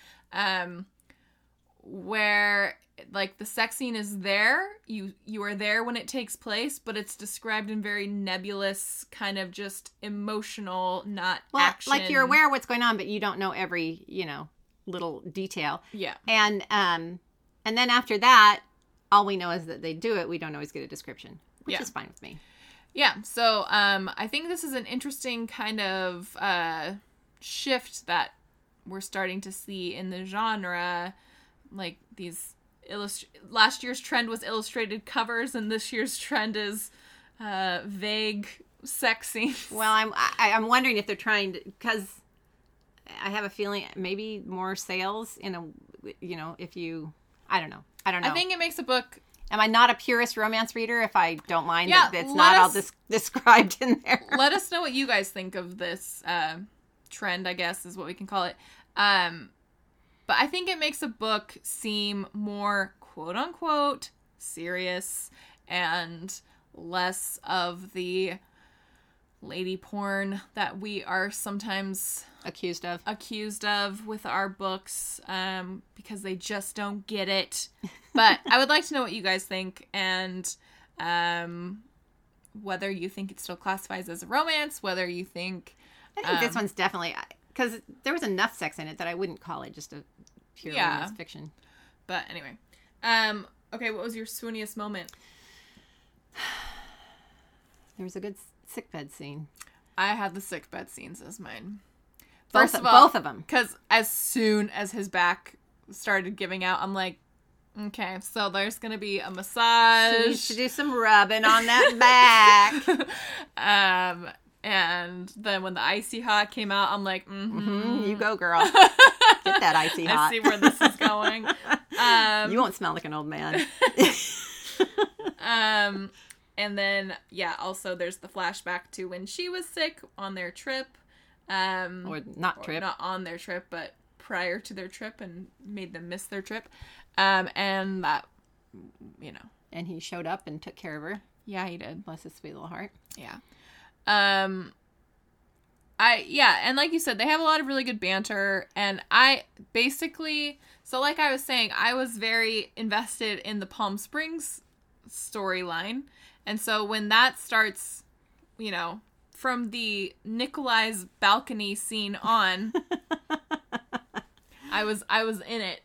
where like the sex scene is there, you are there when it takes place, but it's described in very nebulous kind of just emotional, not action. Like you're aware of what's going on, but you don't know every little detail. Yeah. And then after that, all we know is that they do it. We don't always get a description, which is fine with me. Yeah. So I think this is an interesting kind of shift that we're starting to see in the genre. Like these last year's trend was illustrated covers, and this year's trend is vague sex scenes. Well, I'm wondering if they're trying to, because I have a feeling maybe more sales in a, if you, I don't know. I think it makes a book. Am I not a purist romance reader if I don't mind that it's not all described in there? Let us know what you guys think of this trend, I guess is what we can call it. But I think it makes a book seem more quote unquote serious and less of the lady porn that we are sometimes accused of with our books, because they just don't get it. But I would like to know what you guys think, and whether you think it still classifies as a romance, whether you think... I think this one's definitely... Because there was enough sex in it that I wouldn't call it just a pure romance fiction. But anyway. Okay, what was your swooniest moment? There was a good sickbed scene. I had the sickbed scenes as mine. Both of them. Because as soon as his back started giving out, I'm like, okay, so there's going to be a massage. She needs to do some rubbing on that back. And then when the icy hot came out, I'm like, you go, girl. Get that icy hot. I see where this is going. You won't smell like an old man. And then, also there's the flashback to when she was sick on their trip. Or not on their trip, but prior to their trip and made them miss their trip. And that, And he showed up and took care of her. Yeah, he did. Bless his sweet little heart. Yeah. And like you said, they have a lot of really good banter, and I basically, so like I was saying, I was very invested in the Palm Springs storyline, and so when that starts, from the Nikolai's balcony scene on, I was in it.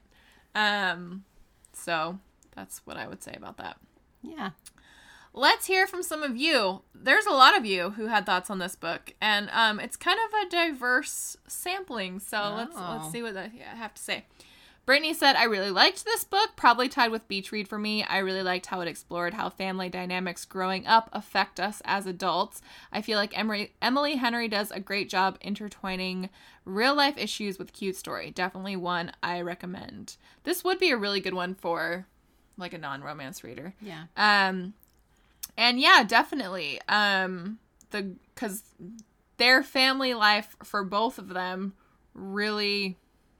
So that's what I would say about that. Yeah. Let's hear from some of you. There's a lot of you who had thoughts on this book, and it's kind of a diverse sampling. So let's see what I have to say. Brittany said, I really liked this book, probably tied with Beach Read for me. I really liked how it explored how family dynamics growing up affect us as adults. I feel like Emily Henry does a great job intertwining real life issues with cute story. Definitely one I recommend. This would be a really good one for like a non-romance reader. Yeah. And yeah, definitely. Because their family life for both of them really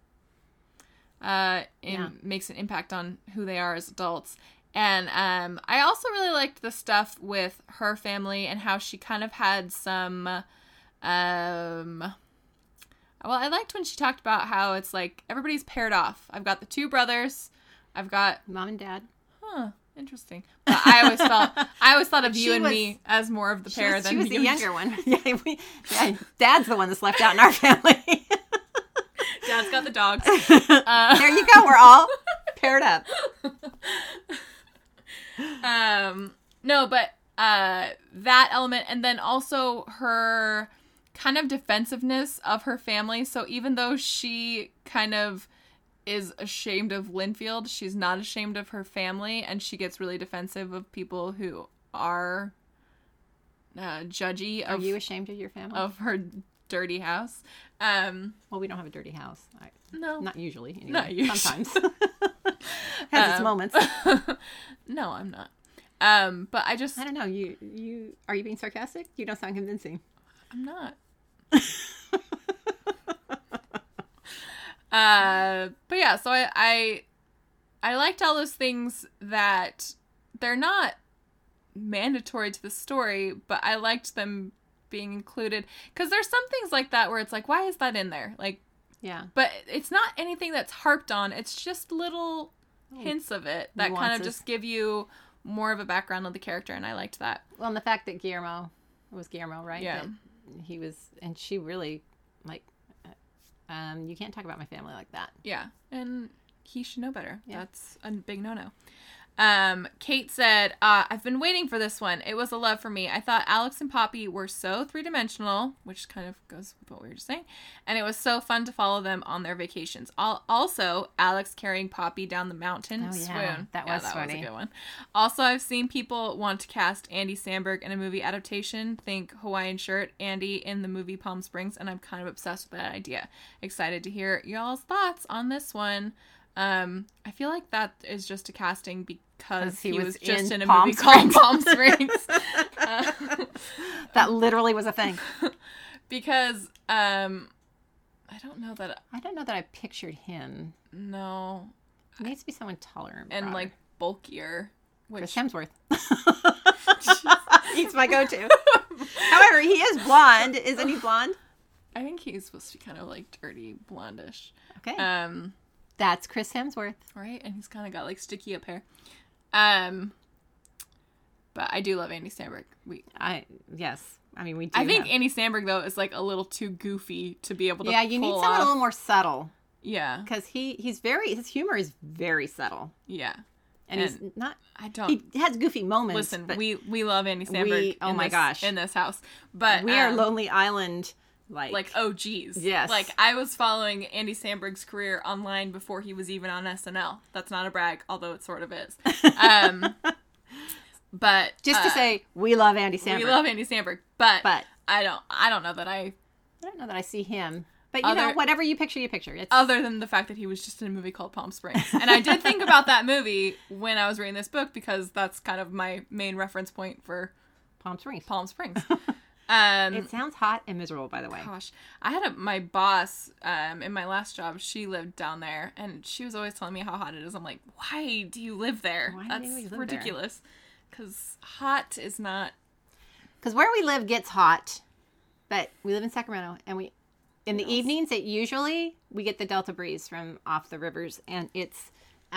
makes an impact on who they are as adults. And I also really liked the stuff with her family and how she kind of had some well, I liked when she talked about how it's like everybody's paired off. I've got the two brothers. I've got mom and dad. Huh. Interesting. But I always thought of you and me as more of the pair than she was you. The younger one. Yeah, Dad's the one that's left out in our family. Dad's got the dogs. There you go. We're all paired up. No, but that element, and then also her kind of defensiveness of her family. So even though she kind of is ashamed of Linfield, she's not ashamed of her family, and she gets really defensive of people who are judgy. Are you ashamed of your family? Of her dirty house. Well, we don't have a dirty house. No. Not usually. Anyway. Not usually. Sometimes. Has its moments. No, I'm not. But I don't know. You are you being sarcastic? You don't sound convincing. I'm not. But yeah, so I liked all those things that they're not mandatory to the story, but I liked them being included, because there's some things like that where it's like, why is that in there? Like, yeah, but it's not anything that's harped on. It's just little hints of it that nuances. kind of just give you more of a background of the character, and I liked that. Well, and the fact that Guillermo, right? Yeah. That he was, and she really, like, you can't talk about my family like that. Yeah, and he should know better. Yeah. That's a big no-no. Kate said, I've been waiting for this one. It was a love for me. I thought Alex and Poppy were so three-dimensional, which kind of goes with what we were just saying, and it was so fun to follow them on their vacations. Also, Alex carrying Poppy down the mountain. Oh, yeah. Swoon. That was funny. Was a good one. Also, I've seen people want to cast Andy Samberg in a movie adaptation. Think Hawaiian Shirt, Andy in the movie Palm Springs, and I'm kind of obsessed with that idea. Excited to hear y'all's thoughts on this one. I feel like that is just a casting because he was just in a movie called Palm Springs. That literally was a thing. Because I don't know that I pictured him. No, it needs to be someone taller and like bulkier. Chris Hemsworth. He's my go-to. However, he is blonde. Isn't he blonde? I think he's supposed to be kind of like dirty blondish. Okay. That's Chris Hemsworth. Right? And he's kind of got like sticky up hair. But I do love Andy Samberg. Yes. I mean, we do. I think Andy Samberg, though, is like a little too goofy to be able to you need someone a little more subtle. Yeah. Because his humor is very subtle. Yeah. And he's not... He has goofy moments. Listen, we love Andy Samberg in this house. But we are Lonely Island... Like, oh geez. Yes. Like, I was following Andy Samberg's career online before he was even on SNL. That's not a brag, although it sort of is. But just to say, we love Andy Samberg. We love Andy Samberg, but I don't know that I see him. But whatever you picture, It's... Other than the fact that he was just in a movie called Palm Springs. And I did think about that movie when I was reading this book because that's kind of my main reference point for Palm Springs. It sounds hot and miserable, by the way. Gosh, I had my boss in my last job. She lived down there, and she was always telling me how hot it is. I'm like, why do you live there? That's ridiculous. Because hot is not. Because where we live gets hot, but we live in Sacramento, and in the evenings we get the Delta breeze from off the rivers, and it's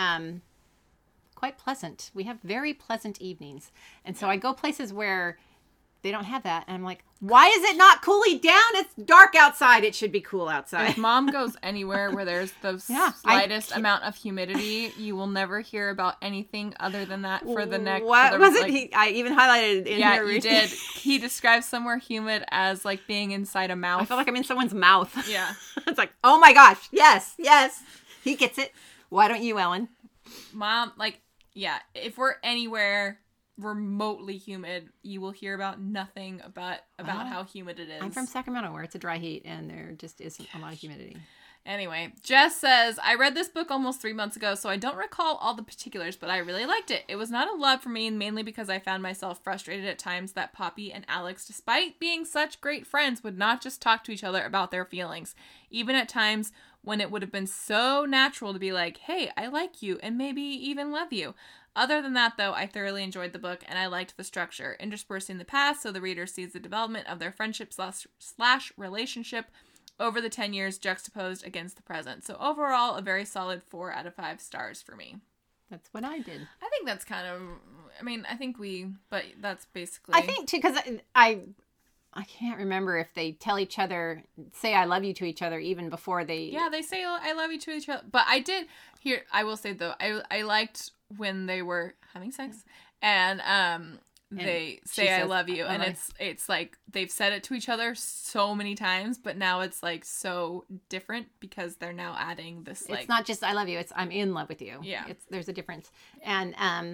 quite pleasant. We have very pleasant evenings, and so I go places where they don't have that. And I'm like, why is it not cooling down? It's dark outside. It should be cool outside. If Mom goes anywhere where there's the slightest amount of humidity, you will never hear about anything other than that for the next... What was it? I even highlighted it in here. Yeah, you did. He describes somewhere humid as like being inside a mouth. I feel like I'm in someone's mouth. Yeah. It's like, oh my gosh. Yes. He gets it. Why don't you, Ellen? Mom, if we're anywhere remotely humid, you will hear about nothing about how humid it is. I'm from Sacramento, where it's a dry heat and there just isn't a lot of humidity. Anyway, Jess says, I read this book almost 3 months ago, so I don't recall all the particulars, but I really liked it. It was not a love for me, mainly because I found myself frustrated at times that Poppy and Alex, despite being such great friends, would not just talk to each other about their feelings. Even at times when it would have been so natural to be like, hey, I like you, and maybe even love you. Other than that, though, I thoroughly enjoyed the book, and I liked the structure, interspersing the past so the reader sees the development of their friendship slash relationship over the 10 years juxtaposed against the present. So overall, a very solid 4 out of 5 stars for me. That's what I did. I think that's kind of, but that's basically... I think, too, because I can't remember if they tell each other, say I love you to each other even before they... Yeah, they say I love you to each other. But I will say, though, I liked when they were having sex and they say I love you, and it's like they've said it to each other so many times, but now it's like so different because they're now adding this like... It's not just I love you, it's I'm in love with you. Yeah. There's a difference. And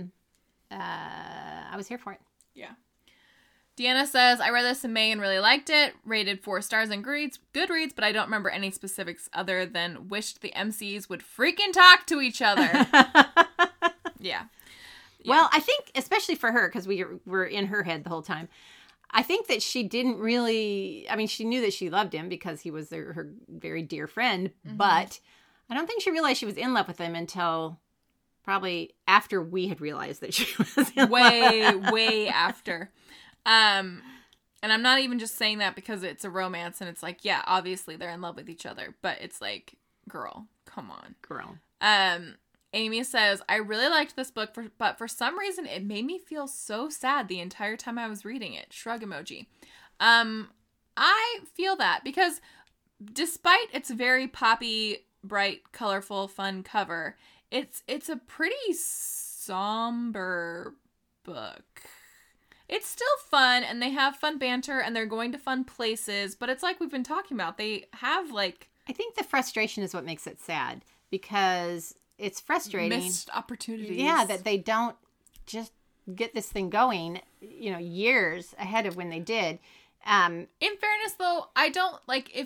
I was here for it. Yeah. Deanna says, I read this in May and really liked it. Rated 4 stars on Goodreads, but I don't remember any specifics other than wished the MCs would freaking talk to each other. Yeah. Well, I think, especially for her, because we were in her head the whole time, I think that she didn't really... I mean, she knew that she loved him because he was her very dear friend, but I don't think she realized she was in love with him until probably after we had realized that she was in love. Way after. And I'm not even just saying that because it's a romance and it's like, yeah, obviously they're in love with each other, but it's like, girl, come on. Girl. Amy says, I really liked this book, but for some reason it made me feel so sad the entire time I was reading it. Shrug emoji. I feel that because despite its very poppy, bright, colorful, fun cover, it's a pretty somber book. It's still fun, and they have fun banter, and they're going to fun places, but it's like we've been talking about. They have, like... I think the frustration is what makes it sad, because it's frustrating. Missed opportunities. Yeah, that they don't just get this thing going, years ahead of when they did. In fairness, though, I don't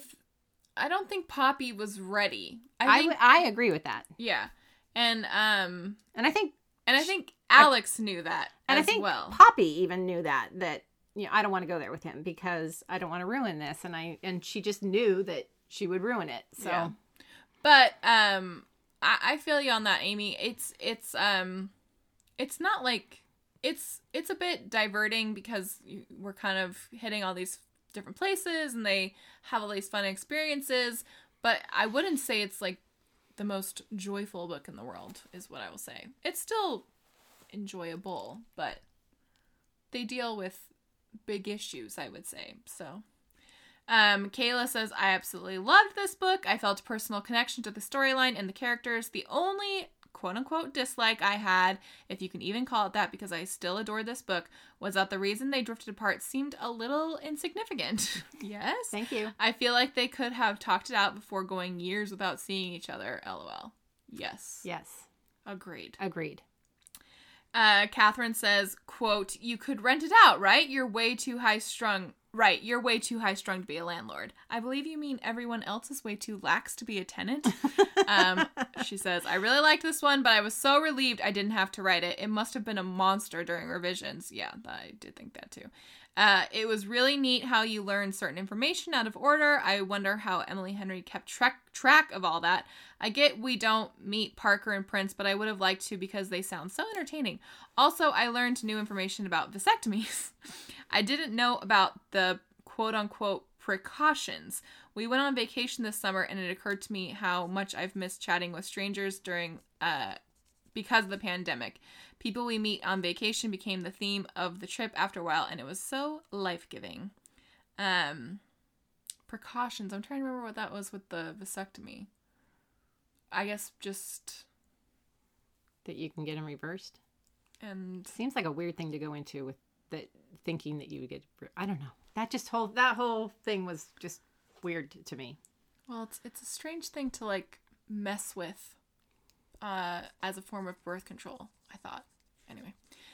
think Poppy was ready. I agree with that. Yeah. And I think Alex knew that and as I think well. Poppy even knew that I don't want to go there with him because I don't want to ruin this, and she just knew that she would ruin it. So, yeah. But I feel you on that, Amy. It's not like it's a bit diverting because we're kind of hitting all these different places and they have all these fun experiences, but I wouldn't say it's like the most joyful book in the world is what I will say. It's still enjoyable, but they deal with big issues, I would say. So Kayla says, I absolutely loved this book. I felt a personal connection to the storyline and the characters. The only quote-unquote dislike I had, if you can even call it that, because I still adore this book, was that the reason they drifted apart seemed a little insignificant. Yes? Thank you. I feel like they could have talked it out before going years without seeing each other, LOL. Yes. Yes. Agreed. Catherine says, quote, you could rent it out, right? You're way too high-strung. Right, you're way too high-strung to be a landlord. I believe you mean everyone else is way too lax to be a tenant. She says, I really liked this one, but I was so relieved I didn't have to write it. It must have been a monster during revisions. Yeah, I did think that too. It was really neat how you learned certain information out of order. I wonder how Emily Henry kept track of all that. I get we don't meet Parker and Prince, but I would have liked to because they sound so entertaining. Also, I learned new information about vasectomies. I didn't know about the quote-unquote precautions. We went on vacation this summer, and it occurred to me how much I've missed chatting with strangers because of the pandemic. People we meet on vacation became the theme of the trip after a while, and it was so life-giving. Precautions. I'm trying to remember what that was with the vasectomy. I guess just... that you can get them reversed? And seems like a weird thing to go into with that, thinking that you would get... I don't know. That whole thing was just weird to me. Well, it's a strange thing to, like, mess with as a form of birth control, I thought. Anyway.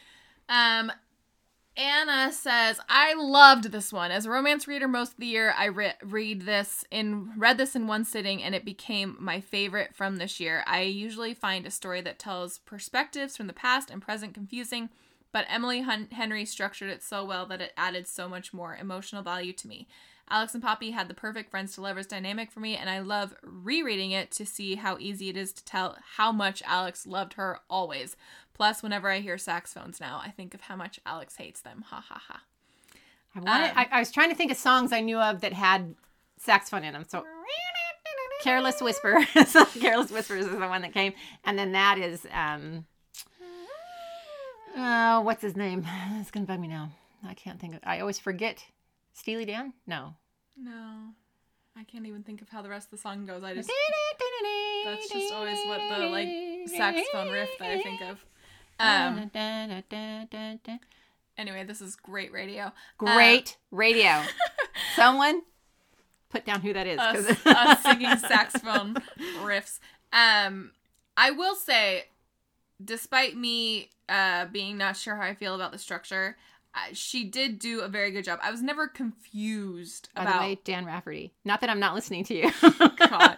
Anna says, I loved this one. As a romance reader most of the year, I read this in one sitting, and it became my favorite from this year. I usually find a story that tells perspectives from the past and present confusing, but Emily Henry structured it so well that it added so much more emotional value to me. Alex and Poppy had the perfect friends to lovers dynamic for me, and I love rereading it to see how easy it is to tell how much Alex loved her always. Plus, whenever I hear saxophones now, I think of how much Alex hates them. Ha ha ha. I was trying to think of songs I knew of that had saxophone in them. So, Careless Whisper. Careless Whispers is the one that came. And then that is, what's his name? It's going to bug me now. I can't think of I always forget. Steely Dan? No. I can't even think of how the rest of the song goes. That's just always what the, like, saxophone riff that I think of. Anyway, this is great radio. Great radio. Someone put down who that is. Us singing saxophone riffs. I will say, despite me being not sure how I feel about the structure, she did do a very good job. I was never confused about... By the way, Dan Rafferty. Not that I'm not listening to you. God.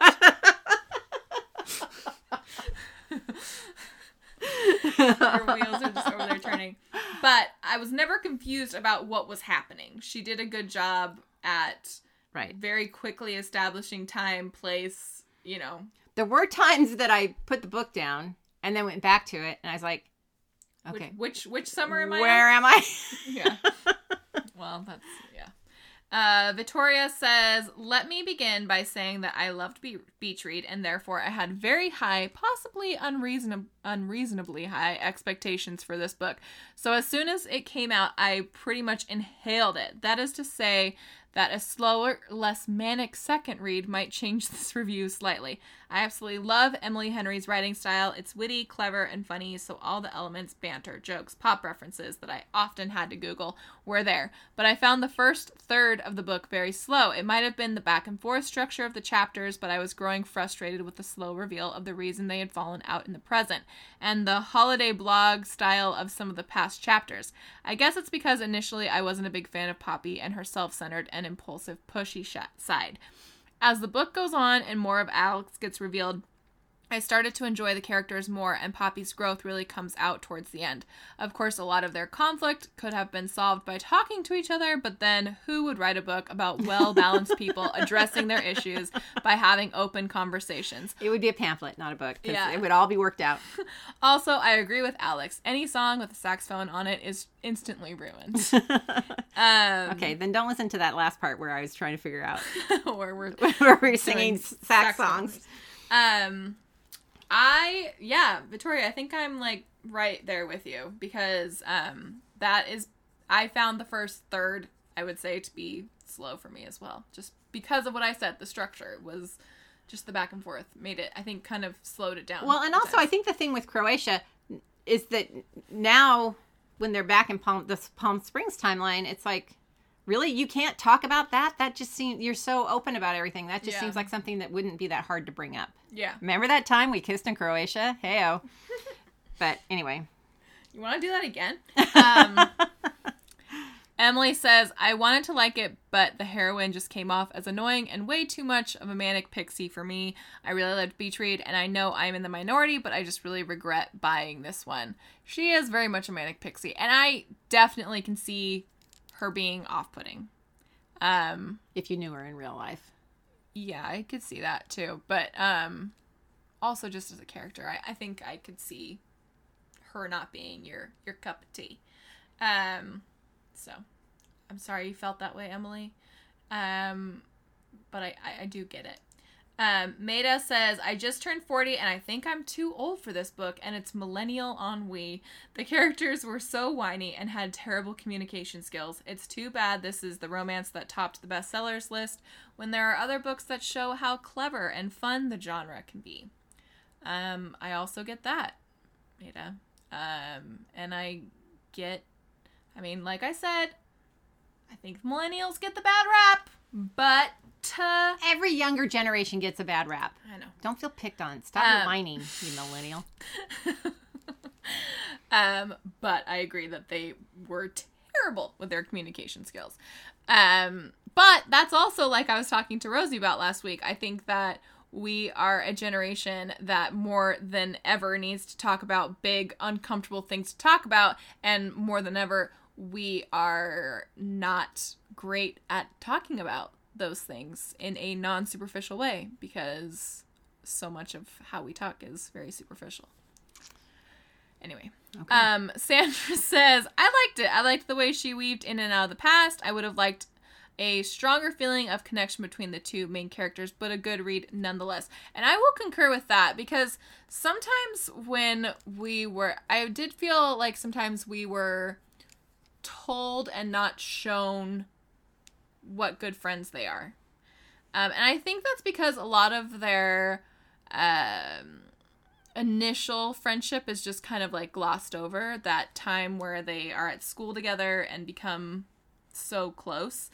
Your wheels are just over there turning. But I was never confused about what was happening. She did a good job at very quickly establishing time, place, There were times that I put the book down and then went back to it, and I was like, okay. Which summer am I Where am I? Yeah. Well, that's, yeah. Victoria says, let me begin by saying that I loved Beach Read, and therefore I had very high, possibly unreasonably high expectations for this book. So as soon as it came out, I pretty much inhaled it. That is to say that a slower, less manic second read might change this review slightly. I absolutely love Emily Henry's writing style. It's witty, clever, and funny, so all the elements, banter, jokes, pop references that I often had to Google were there. But I found the first third of the book very slow. It might have been the back and forth structure of the chapters, but I was growing frustrated with the slow reveal of the reason they had fallen out in the present, and the holiday blog style of some of the past chapters. I guess it's because initially I wasn't a big fan of Poppy and her self-centered and impulsive pushy side. As the book goes on and more of Alex gets revealed, I started to enjoy the characters more, and Poppy's growth really comes out towards the end. Of course, a lot of their conflict could have been solved by talking to each other, but then who would write a book about well-balanced people addressing their issues by having open conversations? It would be a pamphlet, not a book. Yeah. It would all be worked out. Also, I agree with Alex. Any song with a saxophone on it is instantly ruined. Okay, then don't listen to that last part where I was trying to figure out where we're singing sax songs. Victoria, I think I'm like right there with you, because I found the first third, I would say, to be slow for me as well. Just because of what I said, the structure was just the back and forth made it, I think, kind of slowed it down. Well, and also I think the thing with Croatia is that now when they're back in the Palm Springs timeline, it's like, really? You can't talk about that? That just seems, you're so open about everything. That just seems like something that wouldn't be that hard to bring up. Yeah. Remember that time we kissed in Croatia? Hey-o. But anyway. You want to do that again? Emily says, I wanted to like it, but the heroine just came off as annoying and way too much of a manic pixie for me. I really loved Beach Read, and I know I'm in the minority, but I just really regret buying this one. She is very much a manic pixie, and I definitely can see her being off-putting. If you knew her in real life. Yeah, I could see that too. But also just as a character, I think I could see her not being your cup of tea. So I'm sorry you felt that way, Emily. But I do get it. Maida says, I just turned 40 and I think I'm too old for this book, and it's millennial ennui. The characters were so whiny and had terrible communication skills. It's too bad this is the romance that topped the bestsellers list when there are other books that show how clever and fun the genre can be. I also get that, Maida. And like I said, I think millennials get the bad rap, but every younger generation gets a bad rap. I know. Don't feel picked on. Stop whining, you millennial. But I agree that they were terrible with their communication skills. But that's also, like I was talking to Rosie about last week, I think that we are a generation that more than ever needs to talk about big, uncomfortable things to talk about, and more than ever, we are not great at talking about those things in a non-superficial way, because so much of how we talk is very superficial. Anyway, okay. Sandra says, I liked it. I liked the way she weaved in and out of the past. I would have liked a stronger feeling of connection between the two main characters, but a good read nonetheless. And I will concur with that, because sometimes I did feel like sometimes we were told and not shown what good friends they are. And I think that's because a lot of their initial friendship is just kind of like glossed over, that time where they are at school together and become so close.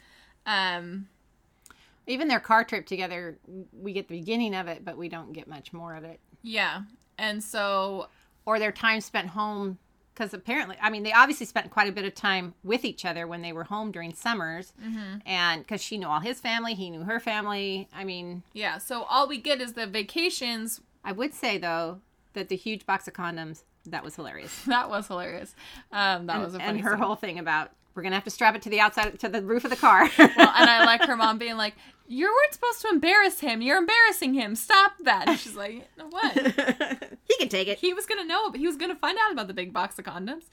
Even their car trip together, we get the beginning of it, but we don't get much more of it. Yeah. And so... Or their time spent home, because apparently, they obviously spent quite a bit of time with each other when they were home during summers. Mm-hmm. And because she knew all his family, he knew her family. Yeah, so all we get is the vacations. I would say, though, that the huge box of condoms, that was hilarious. That was hilarious. That was a funny And her scene. whole thing about, we're going to have to strap it to the outside, to the roof of the car. Well, and I like her mom being like, you weren't supposed to embarrass him. You're embarrassing him. Stop that. And she's like, what? He can take it. He was going to know. He was going to find out about the big box of condoms.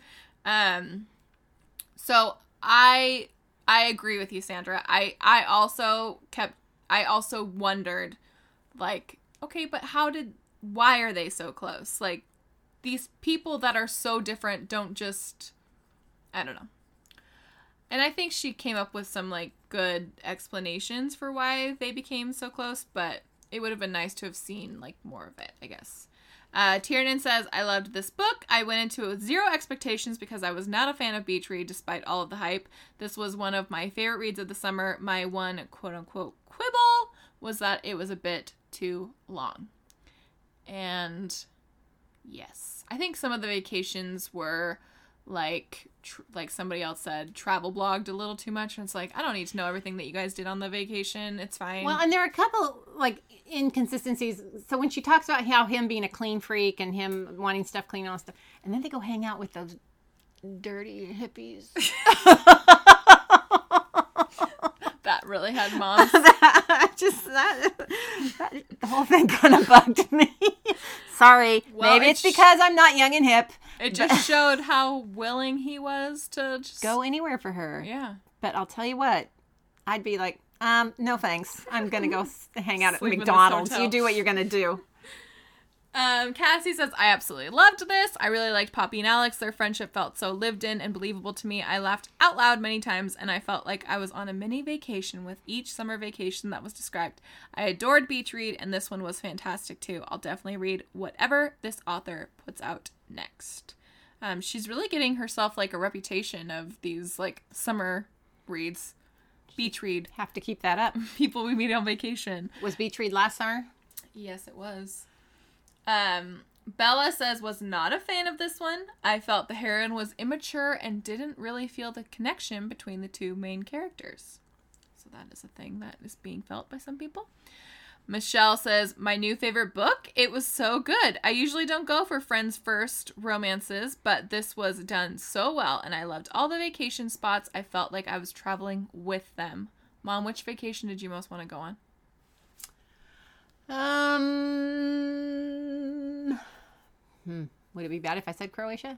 So I agree with you, Sandra. I also wondered, like, okay, but why are they so close? Like, these people that are so different don't just, I don't know. And I think she came up with some, like, good explanations for why they became so close, but it would have been nice to have seen like more of it, I guess. Tiernan says, I loved this book. I went into it with zero expectations because I was not a fan of Beach Read despite all of the hype. This was one of my favorite reads of the summer. My one quote-unquote quibble was that it was a bit too long. And yes, I think some of the vacations were like somebody else said, travel blogged a little too much. And it's like, I don't need to know everything that you guys did on the vacation. It's fine. Well, and there are a couple like inconsistencies. So when she talks about how him being a clean freak and him wanting stuff clean and all stuff, and then they go hang out with those dirty hippies. That really had moms. The whole thing kind of bugged me. Sorry. Well, maybe it's because I'm not young and hip. It just showed how willing he was to just go anywhere for her. Yeah. But I'll tell you what, I'd be like, no thanks. I'm going to go hang out at Sleep in McDonald's. this hotel. You do what you're going to do. Cassie says, I absolutely loved this. I really liked Poppy and Alex. Their friendship felt so lived in and believable to me. I laughed out loud many times, and I felt like I was on a mini vacation with each summer vacation that was described. I adored Beach Read, and this one was fantastic too. I'll definitely read whatever this author puts out next. She's really getting herself like a reputation of these like summer reads. Beach Read. Have to keep that up. People we meet on vacation. Was Beach Read last summer? Yes, it was. Bella says, was not a fan of this one. I felt the heroine was immature and didn't really feel the connection between the two main characters. So that is a thing that is being felt by some people. Michelle says, my new favorite book. It was so good. I usually don't go for friends first romances, but this was done so well, and I loved all the vacation spots. I felt like I was traveling with them. Mom, which vacation did you most want to go on? Would it be bad if I said Croatia?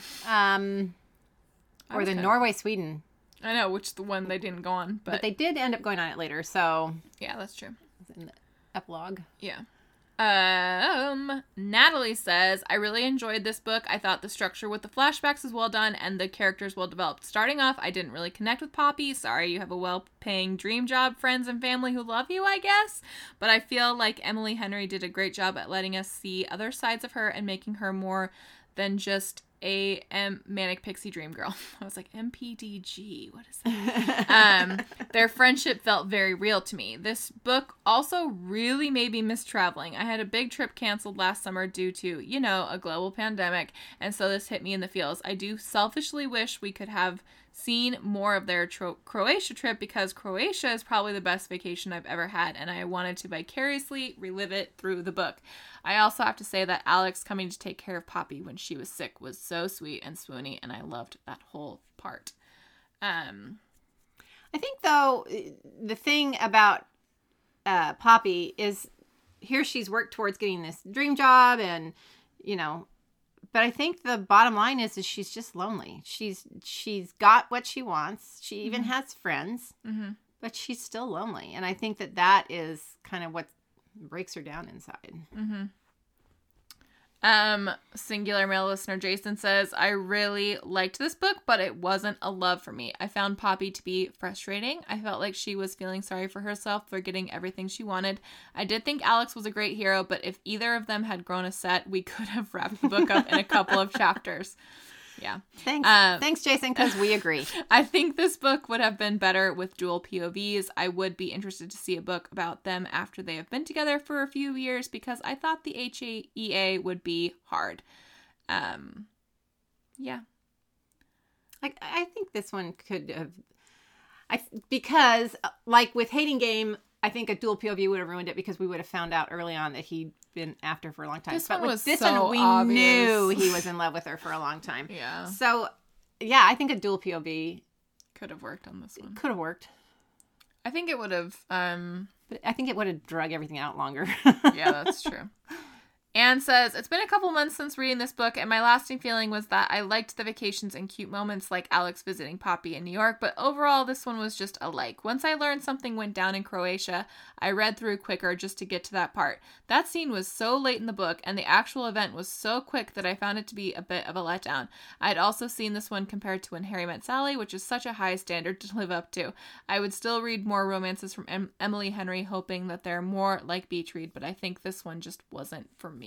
Or the Norway, Sweden. I know, which the one they didn't go on. But they did end up going on it later, so... Yeah, that's true. In the epilogue. Yeah. Natalie says, I really enjoyed this book. I thought the structure with the flashbacks was well done and the characters well developed. Starting off, I didn't really connect with Poppy. Sorry, you have a well-paying dream job, friends and family who love you, I guess. But I feel like Emily Henry did a great job at letting us see other sides of her and making her more than just a manic pixie dream girl. I was like, MPDG, what is that? Their friendship felt very real to me. This book also really made me miss traveling. I had a big trip canceled last summer due to, a global pandemic, and so this hit me in the feels. I do selfishly wish we could have seen more of their Croatia trip because Croatia is probably the best vacation I've ever had, and I wanted to vicariously relive it through the book. I also have to say that Alex coming to take care of Poppy when she was sick was so sweet and swoony, and I loved that whole part. I think, though, the thing about Poppy is here she's worked towards getting this dream job and, but I think the bottom line is she's just lonely. She's got what she wants. She even has friends, but she's still lonely. And I think that is kind of what breaks her down inside. Singular male listener Jason says, I really liked this book, but it wasn't a love for me. I found Poppy to be frustrating. I felt like she was feeling sorry for herself for getting everything she wanted. I did think Alex was a great hero, but if either of them had grown a set, we could have wrapped the book up in a couple of chapters. Yeah. Thanks, Jason, because we agree. I think this book would have been better with dual POVs. I would be interested to see a book about them after they have been together for a few years because I thought the HEA would be hard. Yeah. I think this one could have... because, like with Hating Game, I think a dual POV would have ruined it because we would have found out early on that he'd been after her for a long time. This but one with was so we obvious. knew he was in love with her for a long time. Yeah. So, yeah, I think a dual POV could have worked on this one. Could have worked. I think it would have. But I think it would have drug everything out longer. Yeah, that's true. Anne says, it's been a couple months since reading this book, and my lasting feeling was that I liked the vacations and cute moments like Alex visiting Poppy in New York, but overall this one was just a like. Once I learned something went down in Croatia, I read through quicker just to get to that part. That scene was so late in the book, and the actual event was so quick that I found it to be a bit of a letdown. I had also seen this one compared to When Harry Met Sally, which is such a high standard to live up to. I would still read more romances from Emily Henry, hoping that they're more like Beach Read, but I think this one just wasn't for me.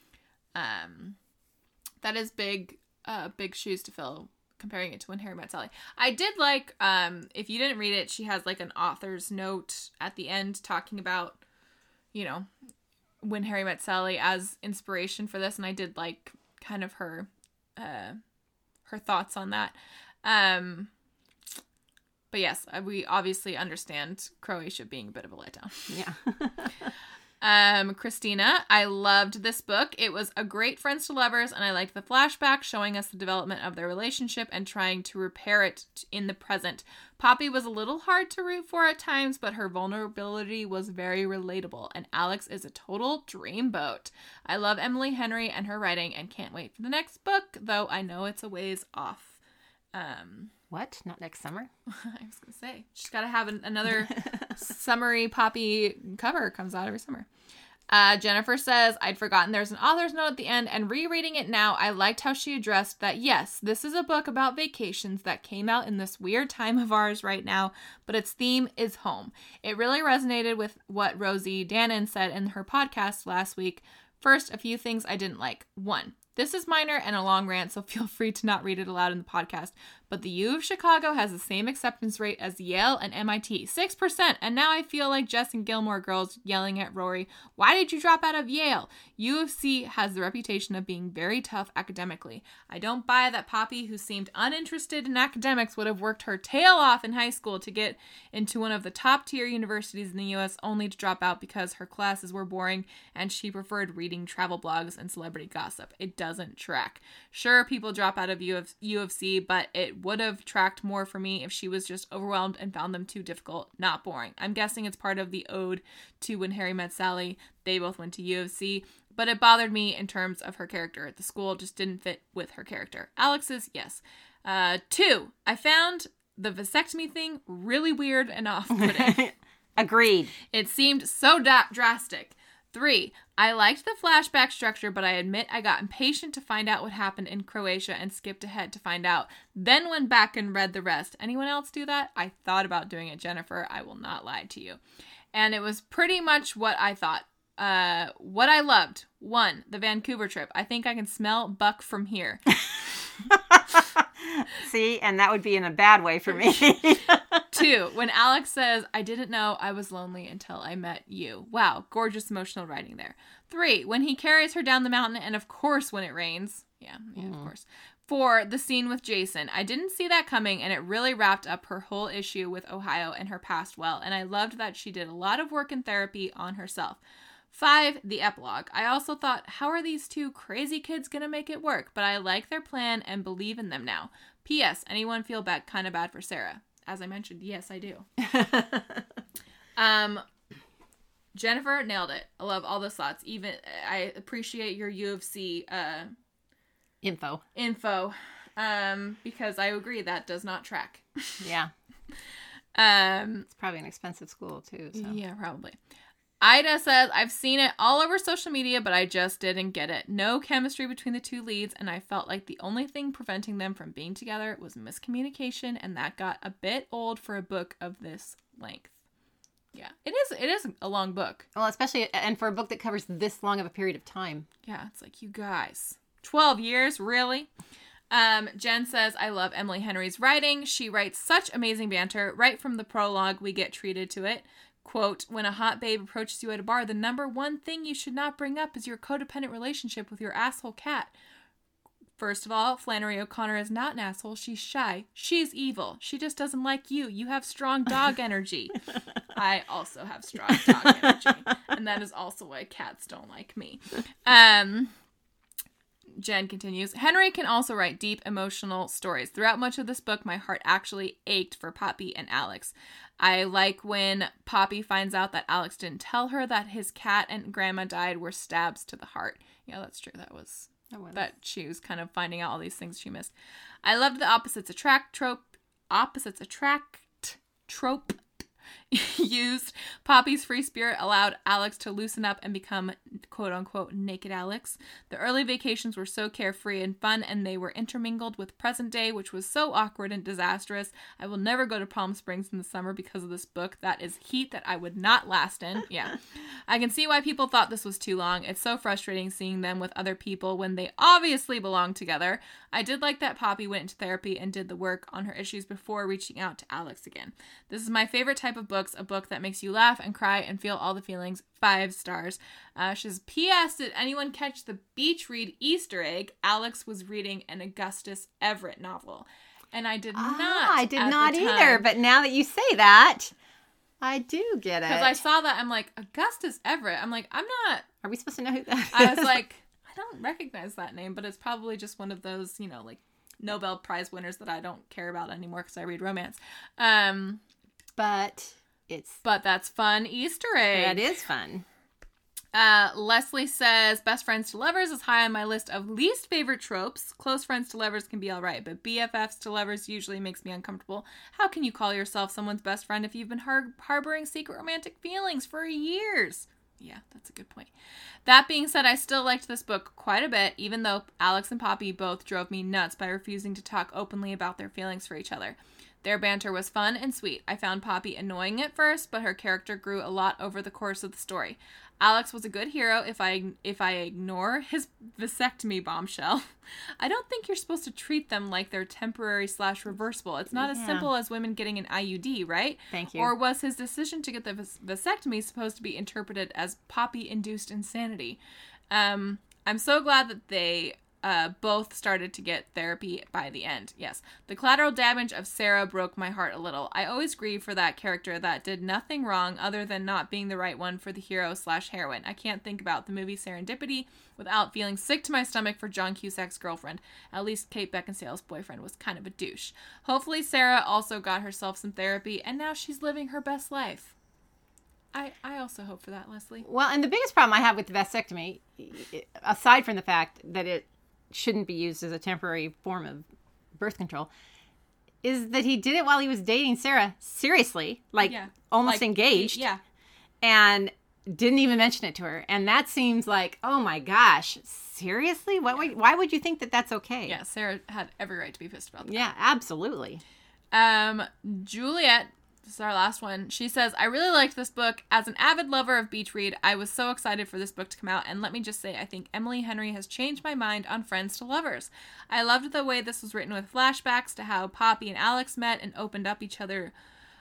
That is big shoes to fill, comparing it to When Harry Met Sally. I did like, if you didn't read it, she has like an author's note at the end talking about, you know, When Harry Met Sally as inspiration for this, and I did like kind of her thoughts on that. But yes, we obviously understand Croatia being a bit of a letdown. Yeah. Christina, I loved this book. It was a great Friends to Lovers, and I liked the flashback showing us the development of their relationship and trying to repair it in the present. Poppy was a little hard to root for at times, but her vulnerability was very relatable, and Alex is a total dreamboat. I love Emily Henry and her writing and can't wait for the next book, though I know it's a ways off. What? Not next summer? I was going to say, she's got to have another summery Poppy cover comes out every summer. Jennifer says, I'd forgotten there's an author's note at the end, and rereading it now, I liked how she addressed that, yes, this is a book about vacations that came out in this weird time of ours right now, but its theme is home. It really resonated with what Rosie Danon said in her podcast last week. First, a few things I didn't like. 1, this is minor and a long rant, so feel free to not read it aloud in the podcast. But the U of Chicago has the same acceptance rate as Yale and MIT, 6%. And now I feel like Jess and Gilmore Girls yelling at Rory, why did you drop out of Yale? U of C has the reputation of being very tough academically. I don't buy that Poppy, who seemed uninterested in academics, would have worked her tail off in high school to get into one of the top tier universities in the US only to drop out because her classes were boring and she preferred reading travel blogs and celebrity gossip. It doesn't track. Sure, people drop out of U of C, but it would have tracked more for me if she was just overwhelmed and found them too difficult, not boring. I'm guessing it's part of the ode to When Harry Met Sally. They both went to U of C, but it bothered me in terms of her character. The school just didn't fit with her character. Alex's, yes. 2, I found the vasectomy thing really weird and off-putting. Agreed. It seemed so drastic. 3, I liked the flashback structure, but I admit I got impatient to find out what happened in Croatia and skipped ahead to find out. Then went back and read the rest. Anyone else do that? I thought about doing it, Jennifer. I will not lie to you. And it was pretty much what I thought. What I loved. 1, the Vancouver trip. I think I can smell Buck from here. See, and that would be in a bad way for me. 2, when Alex says, I didn't know I was lonely until I met you. Wow, gorgeous emotional writing there. 3, when he carries her down the mountain, and of course when it rains. Yeah, of course. 4, the scene with Jason. I didn't see that coming, and it really wrapped up her whole issue with Ohio and her past well, and I loved that she did a lot of work in therapy on herself. 5, the epilogue. I also thought, how are these two crazy kids gonna make it work? But I like their plan and believe in them now. P.S. Anyone feel kind of bad for Sarah? As I mentioned, yes, I do. Jennifer nailed it. I love all the thoughts. Even I appreciate your U of C info. Because I agree that does not track. Yeah. It's probably an expensive school too. So. Yeah, probably. Ida says, I've seen it all over social media, but I just didn't get it. No chemistry between the two leads, and I felt like the only thing preventing them from being together was miscommunication, and that got a bit old for a book of this length. Yeah, it is a long book. Well, especially, and for a book that covers this long of a period of time. Yeah, it's like, you guys, 12 years, really? Jen says, I love Emily Henry's writing. She writes such amazing banter. Right from the prologue, we get treated to it. Quote, when a hot babe approaches you at a bar, the number one thing you should not bring up is your codependent relationship with your asshole cat. First of all, Flannery O'Connor is not an asshole. She's shy. She's evil. She just doesn't like you. You have strong dog energy. I also have strong dog energy. And that is also why cats don't like me. Jen continues, Henry can also write deep, emotional stories. Throughout much of this book, my heart actually ached for Poppy and Alex. I like when Poppy finds out that Alex didn't tell her that his cat and grandma died were stabs to the heart. Yeah, that's true. That she was kind of finding out all these things she missed. I loved the opposites attract trope used. Poppy's free spirit allowed Alex to loosen up and become quote-unquote naked Alex. The early vacations were so carefree and fun, and they were intermingled with present day, which was so awkward and disastrous. I will never go to Palm Springs in the summer because of this book. That is heat that I would not last in. Yeah. I can see why people thought this was too long. It's so frustrating seeing them with other people when they obviously belong together. I did like that Poppy went into therapy and did the work on her issues before reaching out to Alex again. This is my favorite type of books, a book that makes you laugh and cry and feel all the feelings. 5 stars. She says, P.S. Did anyone catch the beach read Easter egg? Alex was reading an Augustus Everett novel. And I did not. I did not either. But now that you say that, I do get it. Because I saw that. I'm like, Augustus Everett. I'm like, I'm not. Are we supposed to know who that is? I was like, I don't recognize that name, but it's probably just one of those, like Nobel Prize winners that I don't care about anymore because I read romance. But that's fun Easter egg. That is fun. Leslie says, best friends to lovers is high on my list of least favorite tropes. Close friends to lovers can be all right, but BFFs to lovers usually makes me uncomfortable. How can you call yourself someone's best friend if you've been harboring secret romantic feelings for years? Yeah, that's a good point. That being said, I still liked this book quite a bit, even though Alex and Poppy both drove me nuts by refusing to talk openly about their feelings for each other. Their banter was fun and sweet. I found Poppy annoying at first, but her character grew a lot over the course of the story. Alex was a good hero if I ignore his vasectomy bombshell. I don't think you're supposed to treat them like they're temporary/reversible. It's not as simple as women getting an IUD, right? Thank you. Or was his decision to get the vasectomy supposed to be interpreted as Poppy-induced insanity? I'm so glad that they both started to get therapy by the end. Yes. The collateral damage of Sarah broke my heart a little. I always grieve for that character that did nothing wrong other than not being the right one for the hero/heroine. I can't think about the movie Serendipity without feeling sick to my stomach for John Cusack's girlfriend. At least Kate Beckinsale's boyfriend was kind of a douche. Hopefully Sarah also got herself some therapy and now she's living her best life. I also hope for that, Leslie. Well, and the biggest problem I have with the vasectomy, aside from the fact that it shouldn't be used as a temporary form of birth control, is that he did it while he was dating Sarah, seriously, almost engaged, and didn't even mention it to her. And that seems like, oh my gosh, seriously? Why would you think that that's okay? Yeah, Sarah had every right to be pissed about that. Yeah, absolutely. Juliet, this is our last one. She says, I really liked this book. As an avid lover of beach read, I was so excited for this book to come out. And let me just say, I think Emily Henry has changed my mind on friends to lovers. I loved the way this was written with flashbacks to how Poppy and Alex met and opened up to each other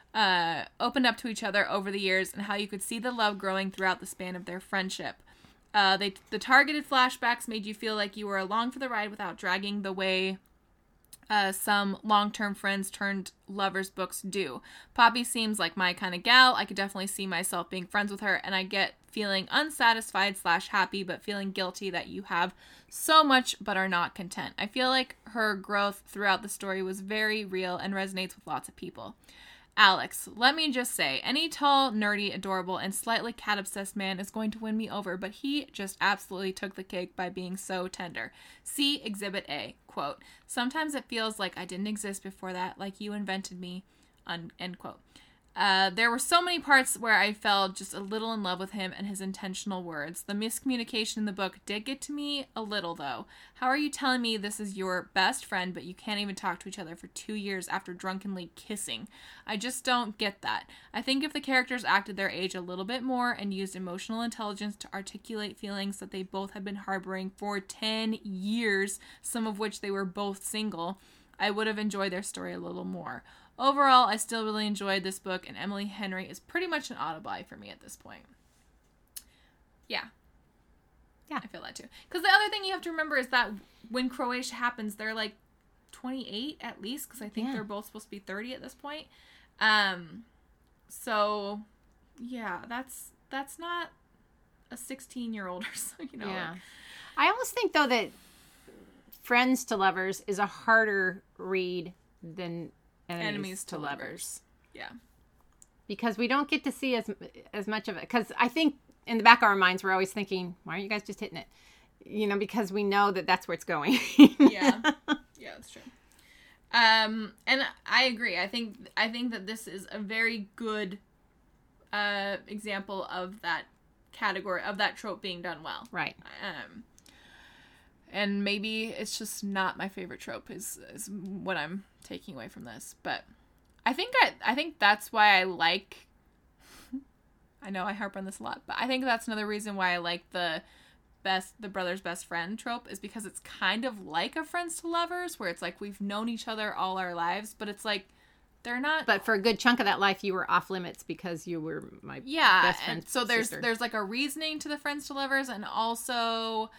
over the years, and how you could see the love growing throughout the span of their friendship. The targeted flashbacks made you feel like you were along for the ride without dragging the way some long-term friends turned lovers books do. Poppy seems like my kind of gal. I could definitely see myself being friends with her, and I get feeling unsatisfied/happy, but feeling guilty that you have so much but are not content. I feel like her growth throughout the story was very real and resonates with lots of people. Alex, let me just say, any tall, nerdy, adorable, and slightly cat-obsessed man is going to win me over, but he just absolutely took the cake by being so tender. See Exhibit A. Quote, sometimes it feels like I didn't exist before that, like you invented me, end quote. There were so many parts where I fell just a little in love with him and his intentional words. The miscommunication in the book did get to me a little, though. How are you telling me this is your best friend, but you can't even talk to each other for 2 years after drunkenly kissing? I just don't get that. I think if the characters acted their age a little bit more and used emotional intelligence to articulate feelings that they both had been harboring for 10 years, some of which they were both single, I would have enjoyed their story a little more. Overall, I still really enjoyed this book, and Emily Henry is pretty much an auto-buy for me at this point. Yeah, I feel that too. Because the other thing you have to remember is that when Croatia happens, they're like 28 at least, because I think they're both supposed to be 30 at this point. So, yeah, that's not a 16-year-old or so, Yeah. I almost think, though, that Friends to Lovers is a harder read than Enemies to Lovers. Yeah. Because we don't get to see as much of it. Because I think in the back of our minds, we're always thinking, why aren't you guys just hitting it? You know, because we know that that's where it's going. Yeah. Yeah, that's true. And I agree. I think that this is a very good example of that category, of that trope being done well. Right. And maybe it's just not my favorite trope is what I'm taking away from this. But I think that's why I like, I know I harp on this a lot, but I think that's another reason why I like the brother's best friend trope, is because it's kind of like a Friends to Lovers, where it's like we've known each other all our lives, but it's like they're not. But for a good chunk of that life, you were off limits because you were my best friend's and so sister. there's like a reasoning to the Friends to Lovers, and also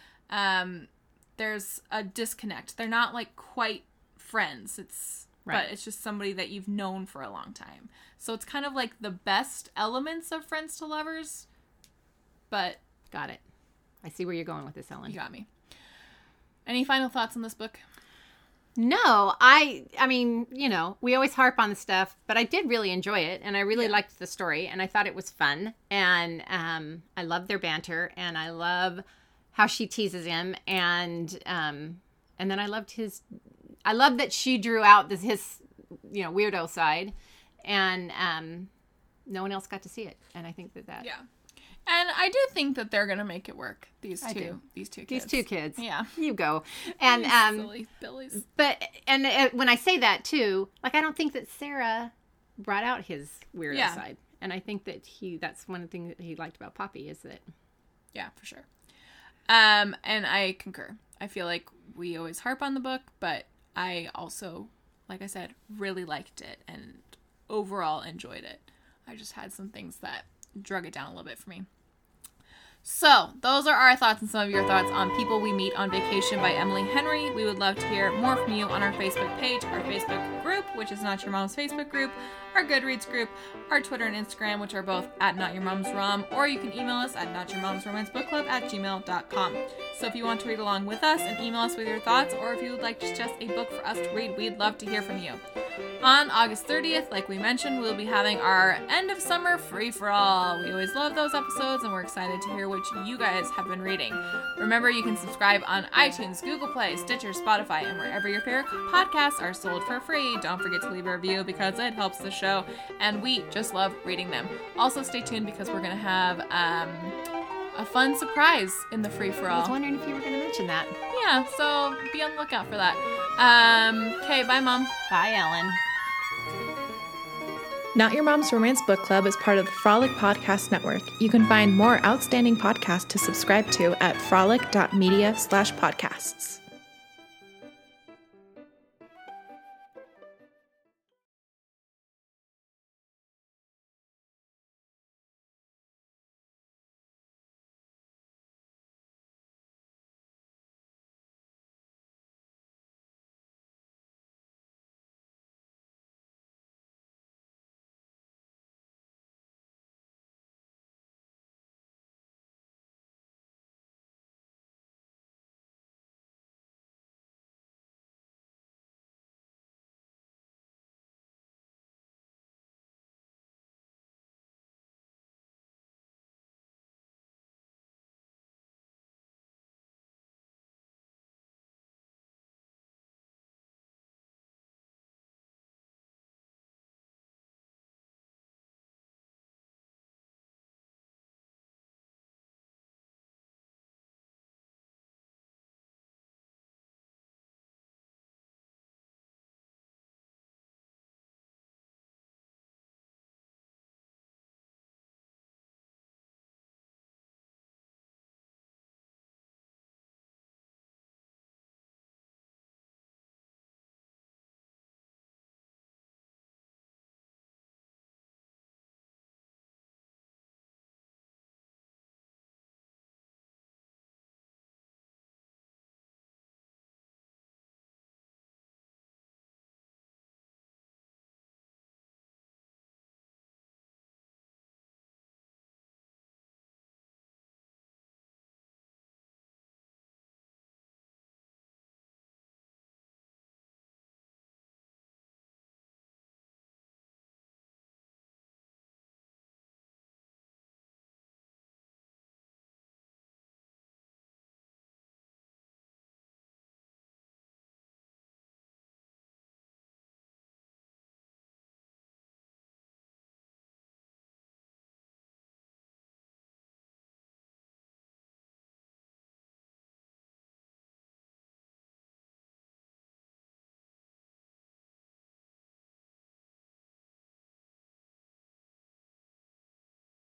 there's a disconnect. They're not like quite friends. It's right. But it's just somebody that you've known for a long time. So it's kind of like the best elements of Friends to Lovers, but got it. I see where you're going with this, Ellen. You got me. Any final thoughts on this book? No, I mean, you know, we always harp on the stuff, but I did really enjoy it, and I really liked the story, and I thought it was fun, and I love their banter, and I love how she teases him, and then I love that she drew out his, you know, weirdo side, and no one else got to see it, and I think that. Yeah. And I do think that they're gonna make it work. These two kids. Yeah, you go. And silly Billies. But when I say that too, like I don't think that Sarah brought out his weirdo side, and I think that that's one thing that he liked about Poppy is that. Yeah, for sure. And I concur. I feel like we always harp on the book, but I also, like I said, really liked it and overall enjoyed it. I just had some things that drug it down a little bit for me. So, those are our thoughts and some of your thoughts on People We Meet on Vacation by Emily Henry. We would love to hear more from you on our Facebook page, our Facebook group, which is Not Your Mom's Facebook group, our Goodreads group, our Twitter and Instagram, which are both at Not Your Mom's Rom, or you can email us at notyourmomsromancebookclub@gmail.com. So if you want to read along with us and email us with your thoughts, or if you would like to suggest a book for us to read, we'd love to hear from you. On August 30th, like we mentioned, we'll be having our end of summer free-for-all. We always love those episodes, and we're excited to hear what you guys have been reading. Remember, you can subscribe on iTunes, Google Play, Stitcher, Spotify, and wherever your favorite podcasts are sold for free. Don't forget to leave a review because it helps the show, and we just love reading them. Also, stay tuned because we're going to have a fun surprise in the free-for-all. I was wondering if you were going to mention that. Yeah, so be on the lookout for that. Okay, bye, Mom. Bye, Ellen. Not Your Mom's Romance Book Club is part of the Frolic Podcast Network. You can find more outstanding podcasts to subscribe to at frolic.media/podcasts.